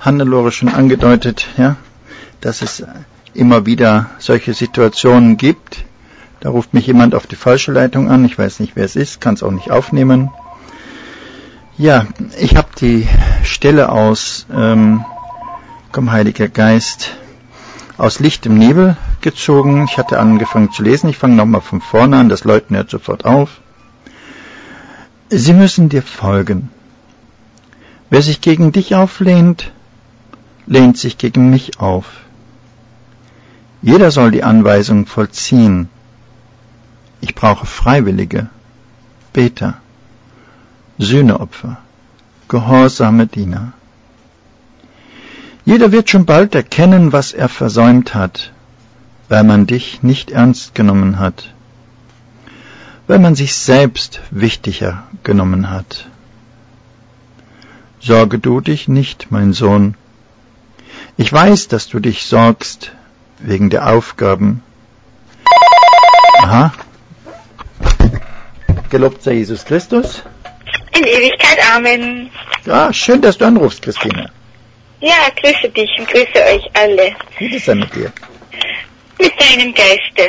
Hannelore schon angedeutet, ja, dass es immer wieder solche Situationen gibt. Da ruft mich jemand auf die falsche Leitung an. Ich weiß nicht, wer es ist, kann es auch nicht aufnehmen. Ja, ich habe die Stelle aus Komm, Heiliger Geist, aus Licht im Nebel gezogen. Ich hatte angefangen zu lesen. Ich fange nochmal von vorne an. Das Läuten hört sofort auf. Sie müssen dir folgen. Wer sich gegen dich auflehnt, lehnt sich gegen mich auf. Jeder soll die Anweisung vollziehen. Ich brauche Freiwillige, Beter, Sühneopfer, gehorsame Diener. Jeder wird schon bald erkennen, was er versäumt hat, weil man dich nicht ernst genommen hat, weil man sich selbst wichtiger genommen hat. Sorge du dich nicht, mein Sohn. Ich weiß, dass du dich sorgst wegen der Aufgaben. Aha. Gelobt sei Jesus Christus. In Ewigkeit, Amen. Ja, schön, dass du anrufst, Christine. Ja, grüße dich und grüße euch alle. Wie ist er mit dir? Mit deinem Geiste.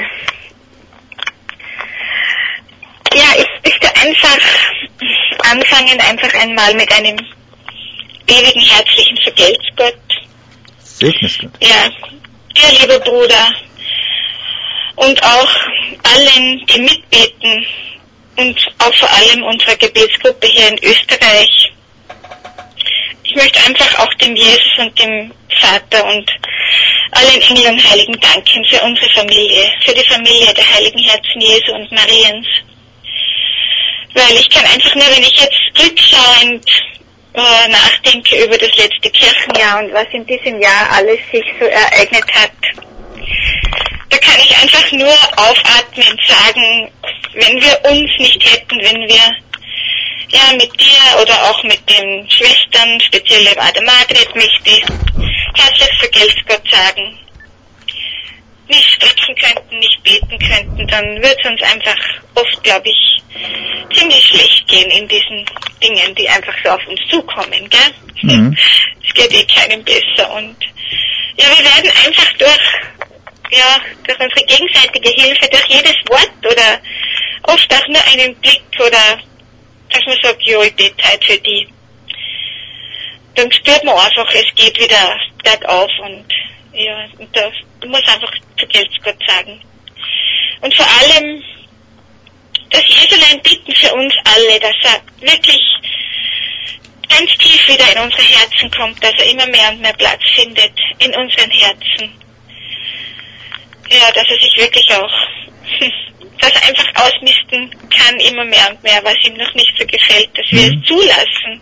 Ja, ich möchte anfangen einmal mit einem ewigen herzlichen Vergelt's Gott. Segnes Gott. Ja, dir, lieber Bruder, und auch allen, die mitbeten und auch vor allem unserer Gebetsgruppe hier in Österreich. Ich möchte einfach auch dem Jesus und dem Vater und allen Engeln und Heiligen danken für unsere Familie, für die Familie der Heiligen Herzen Jesu und Mariens. Weil ich kann einfach nur, wenn ich jetzt rückschauend nachdenke über das letzte Kirchenjahr und was in diesem Jahr alles sich so ereignet hat, da kann ich einfach nur aufatmen und sagen, wenn wir uns nicht hätten, wenn wir ja mit dir oder auch mit den Schwestern, speziell dem Ader Margret, möchte ich herzlich vergelt's Gott sagen, nicht sprechen könnten, nicht beten könnten, dann wird es uns einfach oft, glaube ich, ziemlich schlecht gehen in diesen Dingen, die einfach so auf uns zukommen, gell? Mhm. Es geht eh keinem besser und ja, wir werden einfach durch unsere gegenseitige Hilfe, durch jedes Wort oder oft auch nur einen Blick oder dass man sagt, ja, ich bete heute für die. Dann spürt man einfach, es geht wieder bergauf und ja, und da muss einfach vergelt's Gott sagen. Und vor allem das Jesulein bitten für uns alle, dass er wirklich ganz tief wieder in unsere Herzen kommt, dass er immer mehr und mehr Platz findet in unseren Herzen. Ja, dass er sich wirklich auch, dass er einfach ausmisten kann, immer mehr und mehr, was ihm noch nicht so gefällt, dass wir es zulassen,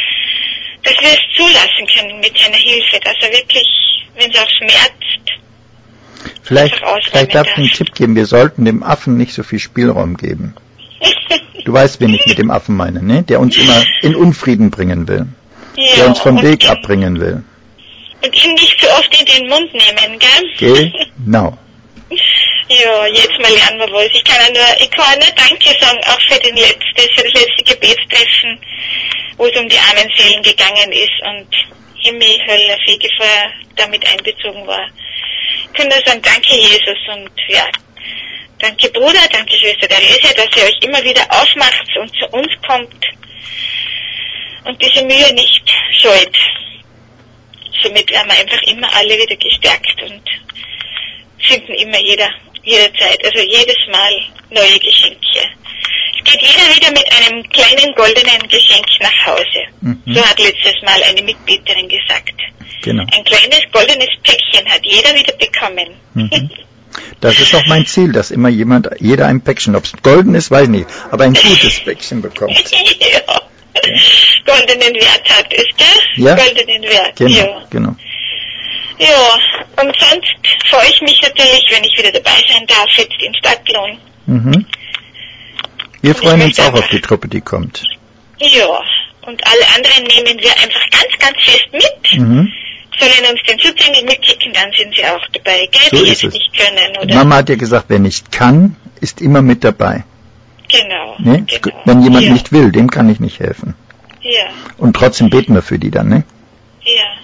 können mit seiner Hilfe, dass er wirklich, wenn es auch schmerzt, Vielleicht darf ich einen Tipp geben, wir sollten dem Affen nicht so viel Spielraum geben. Du weißt, wen ich mit dem Affen meine, ne? Der uns immer in Unfrieden bringen will. Ja, der uns vom Weg abbringen will. Und ihn nicht so oft in den Mund nehmen, gell? Genau. Ja, jetzt mal lernen wir was. Ich kann nur Danke sagen, auch für das letzte Gebetstreffen, wo es um die armen Seelen gegangen ist und Himmel, Hölle, Fegefeuer damit einbezogen war. Ich kann nur sagen, danke Jesus und ja, danke Bruder, danke Schwester Therese, dass ihr euch immer wieder aufmacht und zu uns kommt und diese Mühe nicht scheut. Somit werden wir einfach immer alle wieder gestärkt und finden immer jederzeit, also jedes Mal neue Geschenke. Es geht jeder wieder mit einem kleinen goldenen Geschenk nach Hause. Mhm. So hat letztes Mal eine Mitbeterin gesagt. Genau. Ein kleines goldenes Päckchen hat jeder wieder bekommen. Mhm. Das ist auch mein Ziel, dass immer jeder ein Päckchen, ob es golden ist, weiß ich nicht, aber ein gutes Päckchen bekommt. Ja. Goldenen Wert hat es, gell? Ja. Goldenen Wert. Genau, ja. Genau. Ja, und sonst freue ich mich natürlich, wenn ich wieder dabei sein darf, jetzt in Stadtlohn. Mhm. Wir freuen uns auch auf die Truppe, die kommt. Ja, und alle anderen nehmen wir einfach ganz, ganz fest mit. Mhm. Sollen uns den Zugänge mitkicken, dann sind sie auch dabei, gell? So die ist jetzt es. Nicht können, oder? Mama hat ja gesagt, wer nicht kann, ist immer mit dabei. Genau. Ne? Genau. Wenn jemand nicht will, dem kann ich nicht helfen. Ja. Und trotzdem beten wir für die dann, ne? Ja.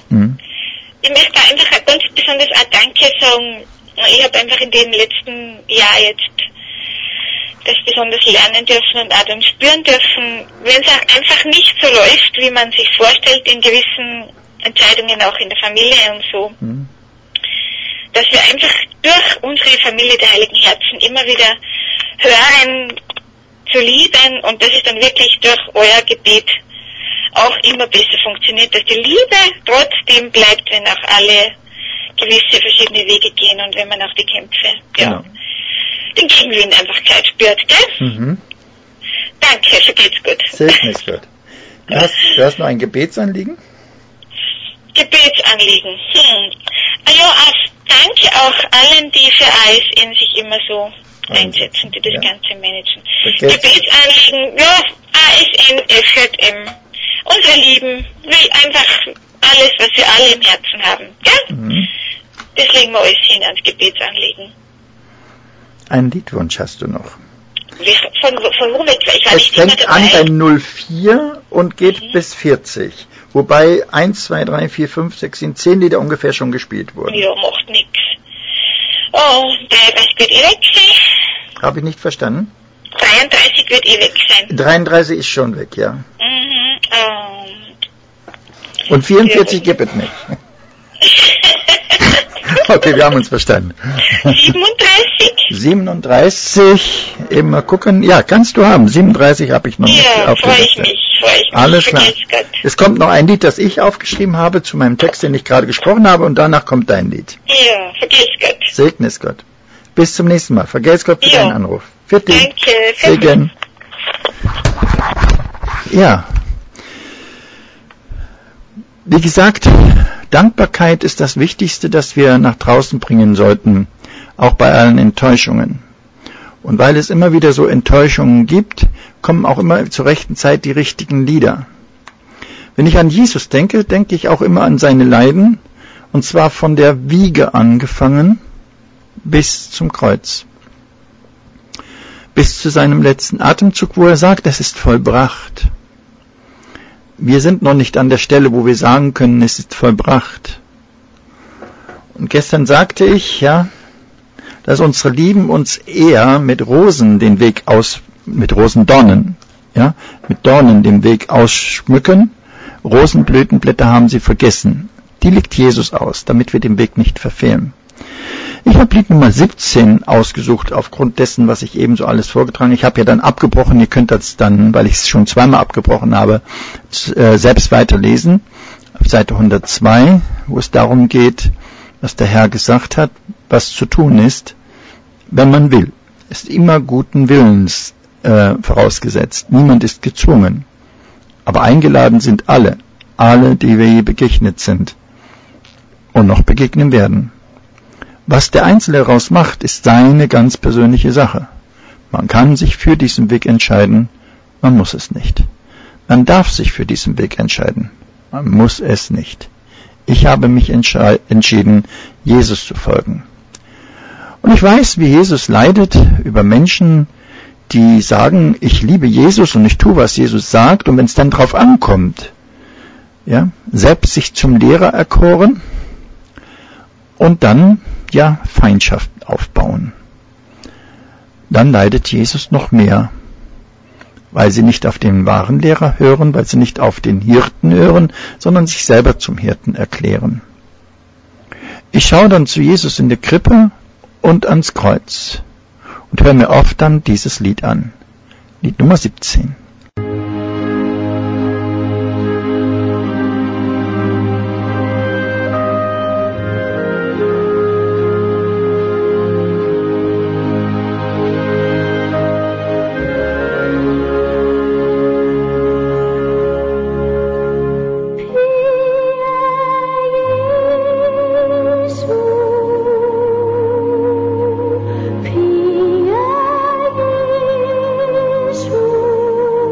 Mhm. Ich möchte einfach ganz besonders auch Danke sagen. Ich habe einfach in dem letzten Jahr jetzt das besonders lernen dürfen und auch dann spüren dürfen, wenn es auch einfach nicht so läuft, wie man sich vorstellt in gewissen Entscheidungen, auch in der Familie und so, dass wir einfach durch unsere Familie der Heiligen Herzen immer wieder hören, zu lieben, und das ist dann wirklich durch euer Gebet auch immer besser funktioniert, dass die Liebe trotzdem bleibt, wenn auch alle gewisse verschiedene Wege gehen und wenn man auch die Kämpfe, Genau. den Gegenwind einfach gleich spürt, gell? Mhm. Danke, so geht's gut. Segne Gott. Du hast noch ein Gebetsanliegen? Gebetsanliegen. Ja, danke auch allen, die für alles in sich immer so einsetzen, die das Ganze managen. Gebetsanliegen, ja, ASN, FJM, unsere Lieben, will einfach alles, was wir alle im Herzen haben, gell? Mhm. Das legen wir alles hin ans Gebetsanliegen. Einen Liedwunsch hast du noch. Von wo weg? Ich war Es nicht immer fängt dabei. an bei 04 und geht bis 40. Wobei 1, 2, 3, 4, 5, 6, 7, 10 Lieder ungefähr schon gespielt wurden. Ja, macht nix. Oh, 33 wird weg sein. Habe ich nicht verstanden? 33 wird weg sein. 33 ist schon weg, ja. Mhm. Und 44 gibt es nicht. Okay, wir haben uns verstanden. 37? 37, eben mal gucken. Ja, kannst du haben. 37 habe ich noch nicht Ja, freue ich aufgelistet. mich. Alles klar. Vergelt's Gott. Es kommt noch ein Lied, das ich aufgeschrieben habe zu meinem Text, den ich gerade gesprochen habe, und danach kommt dein Lied. Ja, vergelt's Gott. Segne es Gott. Bis zum nächsten Mal. Vergelt's Gott für Ja. deinen Anruf. Für dich. Danke. Segen. Ja. Wie gesagt, Dankbarkeit ist das Wichtigste, das wir nach draußen bringen sollten, auch bei allen Enttäuschungen. Und weil es immer wieder so Enttäuschungen gibt, kommen auch immer zur rechten Zeit die richtigen Lieder. Wenn ich an Jesus denke, denke ich auch immer an seine Leiden, und zwar von der Wiege angefangen bis zum Kreuz. Bis zu seinem letzten Atemzug, wo er sagt, es ist vollbracht. Wir sind noch nicht an der Stelle, wo wir sagen können, es ist vollbracht. Und gestern sagte ich, ja, dass unsere Lieben uns eher mit Rosen den Weg mit Rosendornen, ja, mit Dornen den Weg ausschmücken. Rosenblütenblätter haben sie vergessen. Die legt Jesus aus, damit wir den Weg nicht verfehlen. Ich habe Lied Nummer 17 ausgesucht, aufgrund dessen, was ich eben so alles vorgetragen habe. Ich habe ja dann abgebrochen, ihr könnt das dann, weil ich es schon zweimal abgebrochen habe, selbst weiterlesen. Auf Seite 102, wo es darum geht, was der Herr gesagt hat, was zu tun ist, wenn man will. Ist immer guten Willens vorausgesetzt. Niemand ist gezwungen. Aber eingeladen sind alle, die wir je begegnet sind und noch begegnen werden. Was der Einzelne daraus macht, ist seine ganz persönliche Sache. Man kann sich für diesen Weg entscheiden, man muss es nicht. Man darf sich für diesen Weg entscheiden, man muss es nicht. Ich habe mich entschieden, Jesus zu folgen. Und ich weiß, wie Jesus leidet über Menschen, die sagen, ich liebe Jesus und ich tue, was Jesus sagt, und wenn es dann drauf ankommt, ja, selbst sich zum Lehrer erkoren und dann Feindschaften aufbauen. Dann leidet Jesus noch mehr, weil sie nicht auf den wahren Lehrer hören, weil sie nicht auf den Hirten hören, sondern sich selber zum Hirten erklären. Ich schaue dann zu Jesus in der Krippe und ans Kreuz und höre mir oft dann dieses Lied an. Lied Nummer 17. Pia Jesu,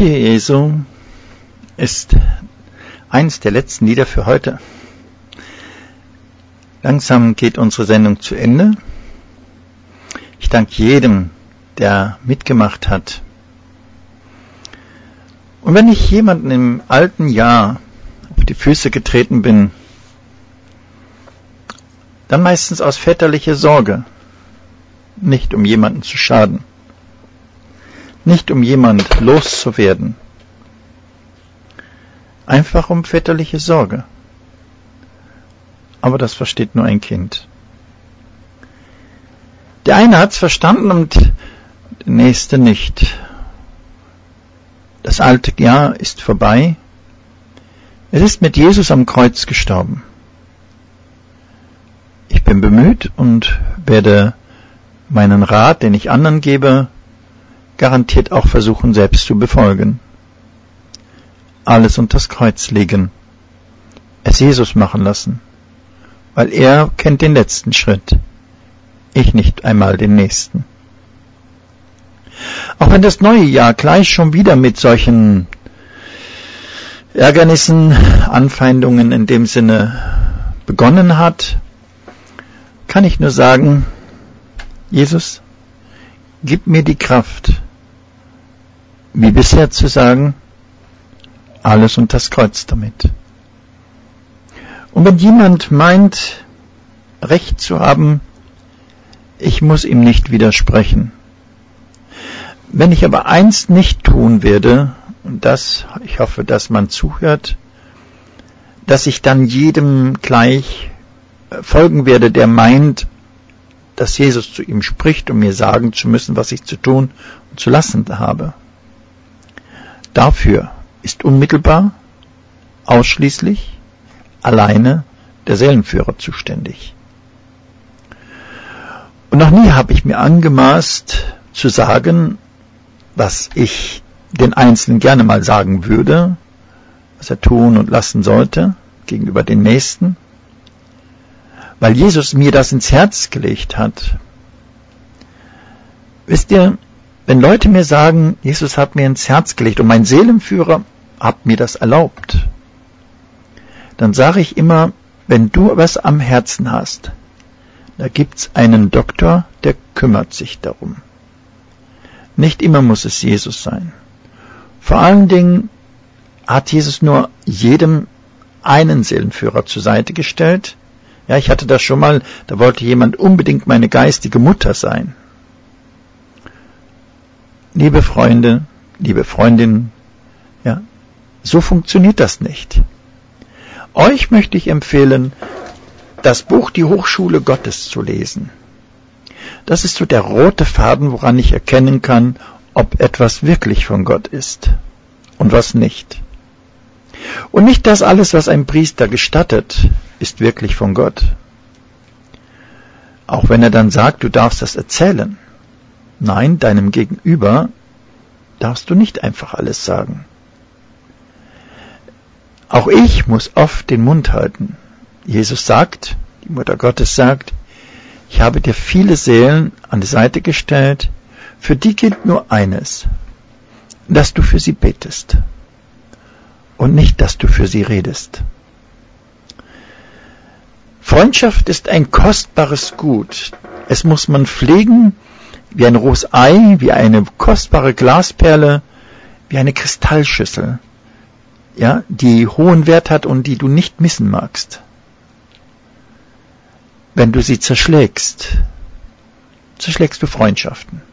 Pie Jesu ist eines der letzten Lieder für heute. Langsam geht unsere Sendung zu Ende. Ich danke jedem, der mitgemacht hat. Und wenn ich jemanden im alten Jahr auf die Füße getreten bin, dann meistens aus väterlicher Sorge, nicht um jemanden zu schaden, nicht um jemand loszuwerden, einfach um väterliche Sorge. Aber das versteht nur ein Kind. Der eine hat's verstanden und der nächste nicht. Das alte Jahr ist vorbei. Es ist mit Jesus am Kreuz gestorben. Ich bin bemüht und werde meinen Rat, den ich anderen gebe, garantiert auch versuchen, selbst zu befolgen. Alles unter das Kreuz legen. Es Jesus machen lassen. Weil er kennt den letzten Schritt. Ich nicht einmal den nächsten. Auch wenn das neue Jahr gleich schon wieder mit solchen Ärgernissen, Anfeindungen in dem Sinne begonnen hat, kann ich nur sagen, Jesus, gib mir die Kraft, wie bisher zu sagen, alles unter das Kreuz damit. Und wenn jemand meint, Recht zu haben, ich muss ihm nicht widersprechen. Wenn ich aber eins nicht tun werde, und das, ich hoffe, dass man zuhört, dass ich dann jedem gleich folgen werde, der meint, dass Jesus zu ihm spricht, um mir sagen zu müssen, was ich zu tun und zu lassen habe. Dafür ist unmittelbar, ausschließlich, alleine der Seelenführer zuständig. Und noch nie habe ich mir angemaßt zu sagen, was ich den Einzelnen gerne mal sagen würde, was er tun und lassen sollte gegenüber den Nächsten, weil Jesus mir das ins Herz gelegt hat. Wisst ihr, wenn Leute mir sagen, Jesus hat mir ins Herz gelegt und mein Seelenführer hat mir das erlaubt, dann sage ich immer, wenn du was am Herzen hast, da gibt's einen Doktor, der kümmert sich darum. Nicht immer muss es Jesus sein. Vor allen Dingen hat Jesus nur jedem einen Seelenführer zur Seite gestellt. Ja, ich hatte das schon mal, da wollte jemand unbedingt meine geistige Mutter sein. Liebe Freunde, liebe Freundinnen, ja, so funktioniert das nicht. Euch möchte ich empfehlen, das Buch Die Hochschule Gottes zu lesen. Das ist so der rote Faden, woran ich erkennen kann, ob etwas wirklich von Gott ist und was nicht. Und nicht das alles, was ein Priester gestattet, ist wirklich von Gott. Auch wenn er dann sagt, du darfst das erzählen. Nein, deinem Gegenüber darfst du nicht einfach alles sagen. Auch ich muss oft den Mund halten. Jesus sagt, die Mutter Gottes sagt, ich habe dir viele Seelen an die Seite gestellt, für die gilt nur eines, dass du für sie betest und nicht, dass du für sie redest. Freundschaft ist ein kostbares Gut. Es muss man pflegen wie ein rohes Ei, wie eine kostbare Glasperle, wie eine Kristallschüssel, ja, die hohen Wert hat und die du nicht missen magst. Wenn du sie zerschlägst, zerschlägst du Freundschaften.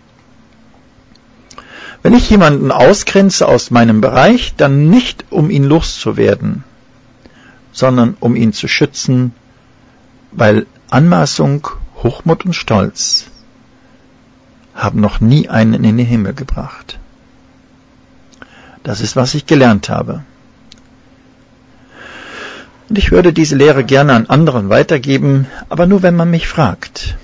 Wenn ich jemanden ausgrenze aus meinem Bereich, dann nicht, um ihn loszuwerden, sondern um ihn zu schützen, weil Anmaßung, Hochmut und Stolz haben noch nie einen in den Himmel gebracht. Das ist, was ich gelernt habe. Und ich würde diese Lehre gerne an anderen weitergeben, aber nur, wenn man mich fragt.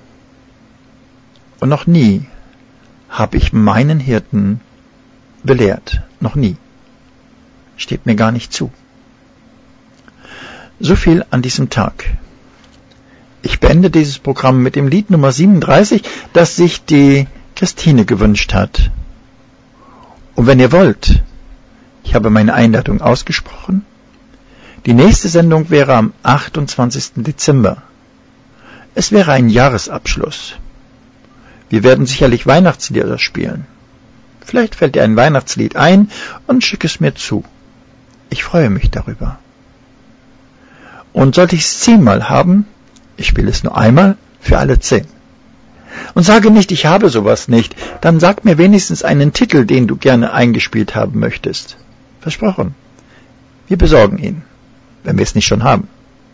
Und noch nie habe ich meinen Hirten belehrt. Noch nie. Steht mir gar nicht zu. So viel an diesem Tag. Ich beende dieses Programm mit dem Lied Nummer 37, das sich die Christine gewünscht hat. Und wenn ihr wollt, ich habe meine Einladung ausgesprochen, die nächste Sendung wäre am 28. Dezember. Es wäre ein Jahresabschluss. Wir werden sicherlich Weihnachtslieder spielen. Vielleicht fällt dir ein Weihnachtslied ein und schick es mir zu. Ich freue mich darüber. Und sollte ich es 10-mal haben, ich spiele es nur einmal für alle 10. Und sage nicht, ich habe sowas nicht, dann sag mir wenigstens einen Titel, den du gerne eingespielt haben möchtest. Versprochen. Wir besorgen ihn, wenn wir es nicht schon haben.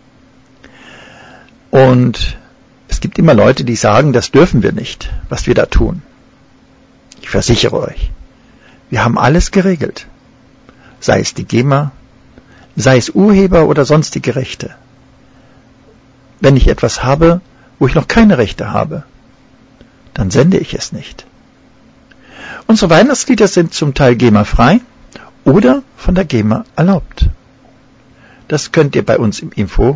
Und es gibt immer Leute, die sagen, das dürfen wir nicht, was wir da tun. Ich versichere euch, wir haben alles geregelt. Sei es die GEMA, sei es Urheber oder sonstige Rechte. Wenn ich etwas habe, wo ich noch keine Rechte habe, dann sende ich es nicht. Unsere Weihnachtslieder sind zum Teil GEMA-frei oder von der GEMA erlaubt. Das könnt ihr bei uns im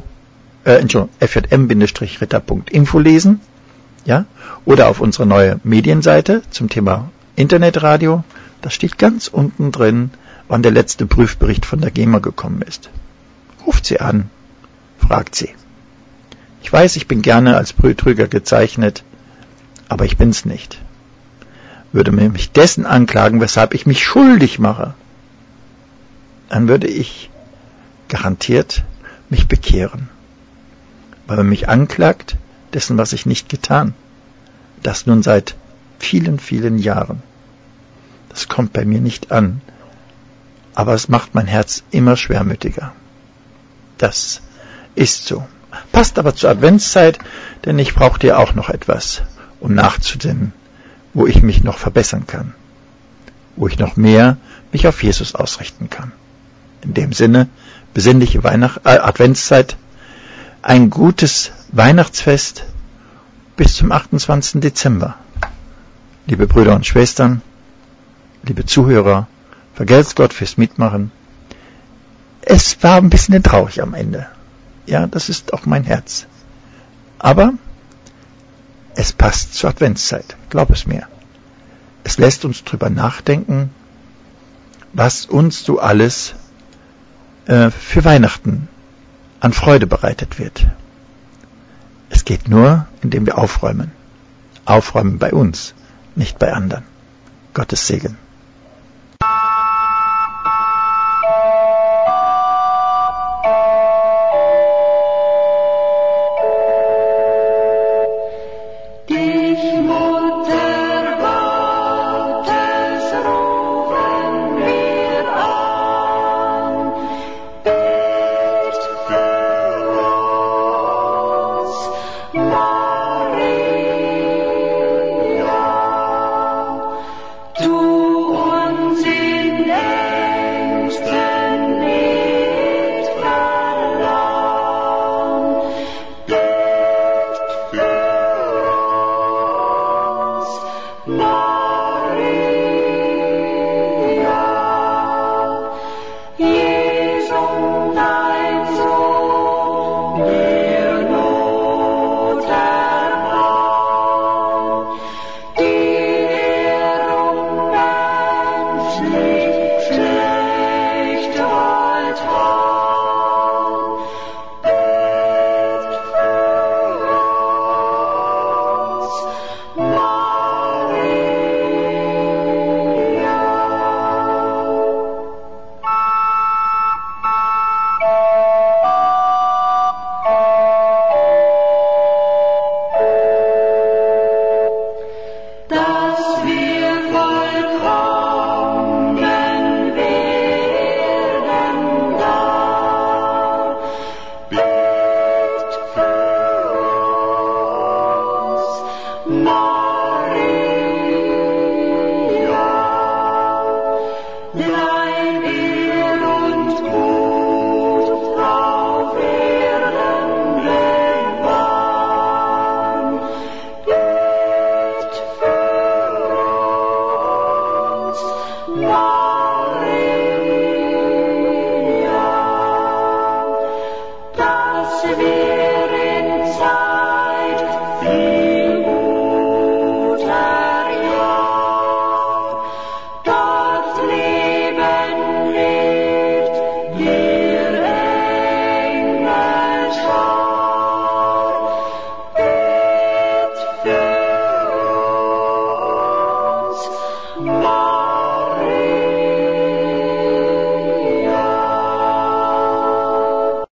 fjm-ritter.info lesen, ja, oder auf unserer neuen Medienseite zum Thema Internetradio. Da steht ganz unten drin, wann der letzte Prüfbericht von der GEMA gekommen ist. Ruft sie an, fragt sie. Ich weiß, ich bin gerne als Betrüger gezeichnet, aber ich bin's nicht. Würde mir mich dessen anklagen, weshalb ich mich schuldig mache, dann würde ich garantiert mich bekehren. Weil man mich anklagt, dessen, was ich nicht getan. Das nun seit vielen, vielen Jahren. Das kommt bei mir nicht an. Aber es macht mein Herz immer schwermütiger. Das ist so. Passt aber zur Adventszeit, denn ich brauche dir auch noch etwas, um nachzusinnen, wo ich mich noch verbessern kann. Wo ich noch mehr mich auf Jesus ausrichten kann. In dem Sinne, besinnliche Adventszeit, ein gutes Weihnachtsfest bis zum 28. Dezember. Liebe Brüder und Schwestern, liebe Zuhörer, vergelt's Gott fürs Mitmachen. Es war ein bisschen traurig am Ende. Ja, das ist auch mein Herz. Aber es passt zur Adventszeit, glaub es mir. Es lässt uns drüber nachdenken, was uns so alles für Weihnachten an Freude bereitet wird. Es geht nur, indem wir aufräumen. Aufräumen bei uns, nicht bei anderen. Gottes Segen.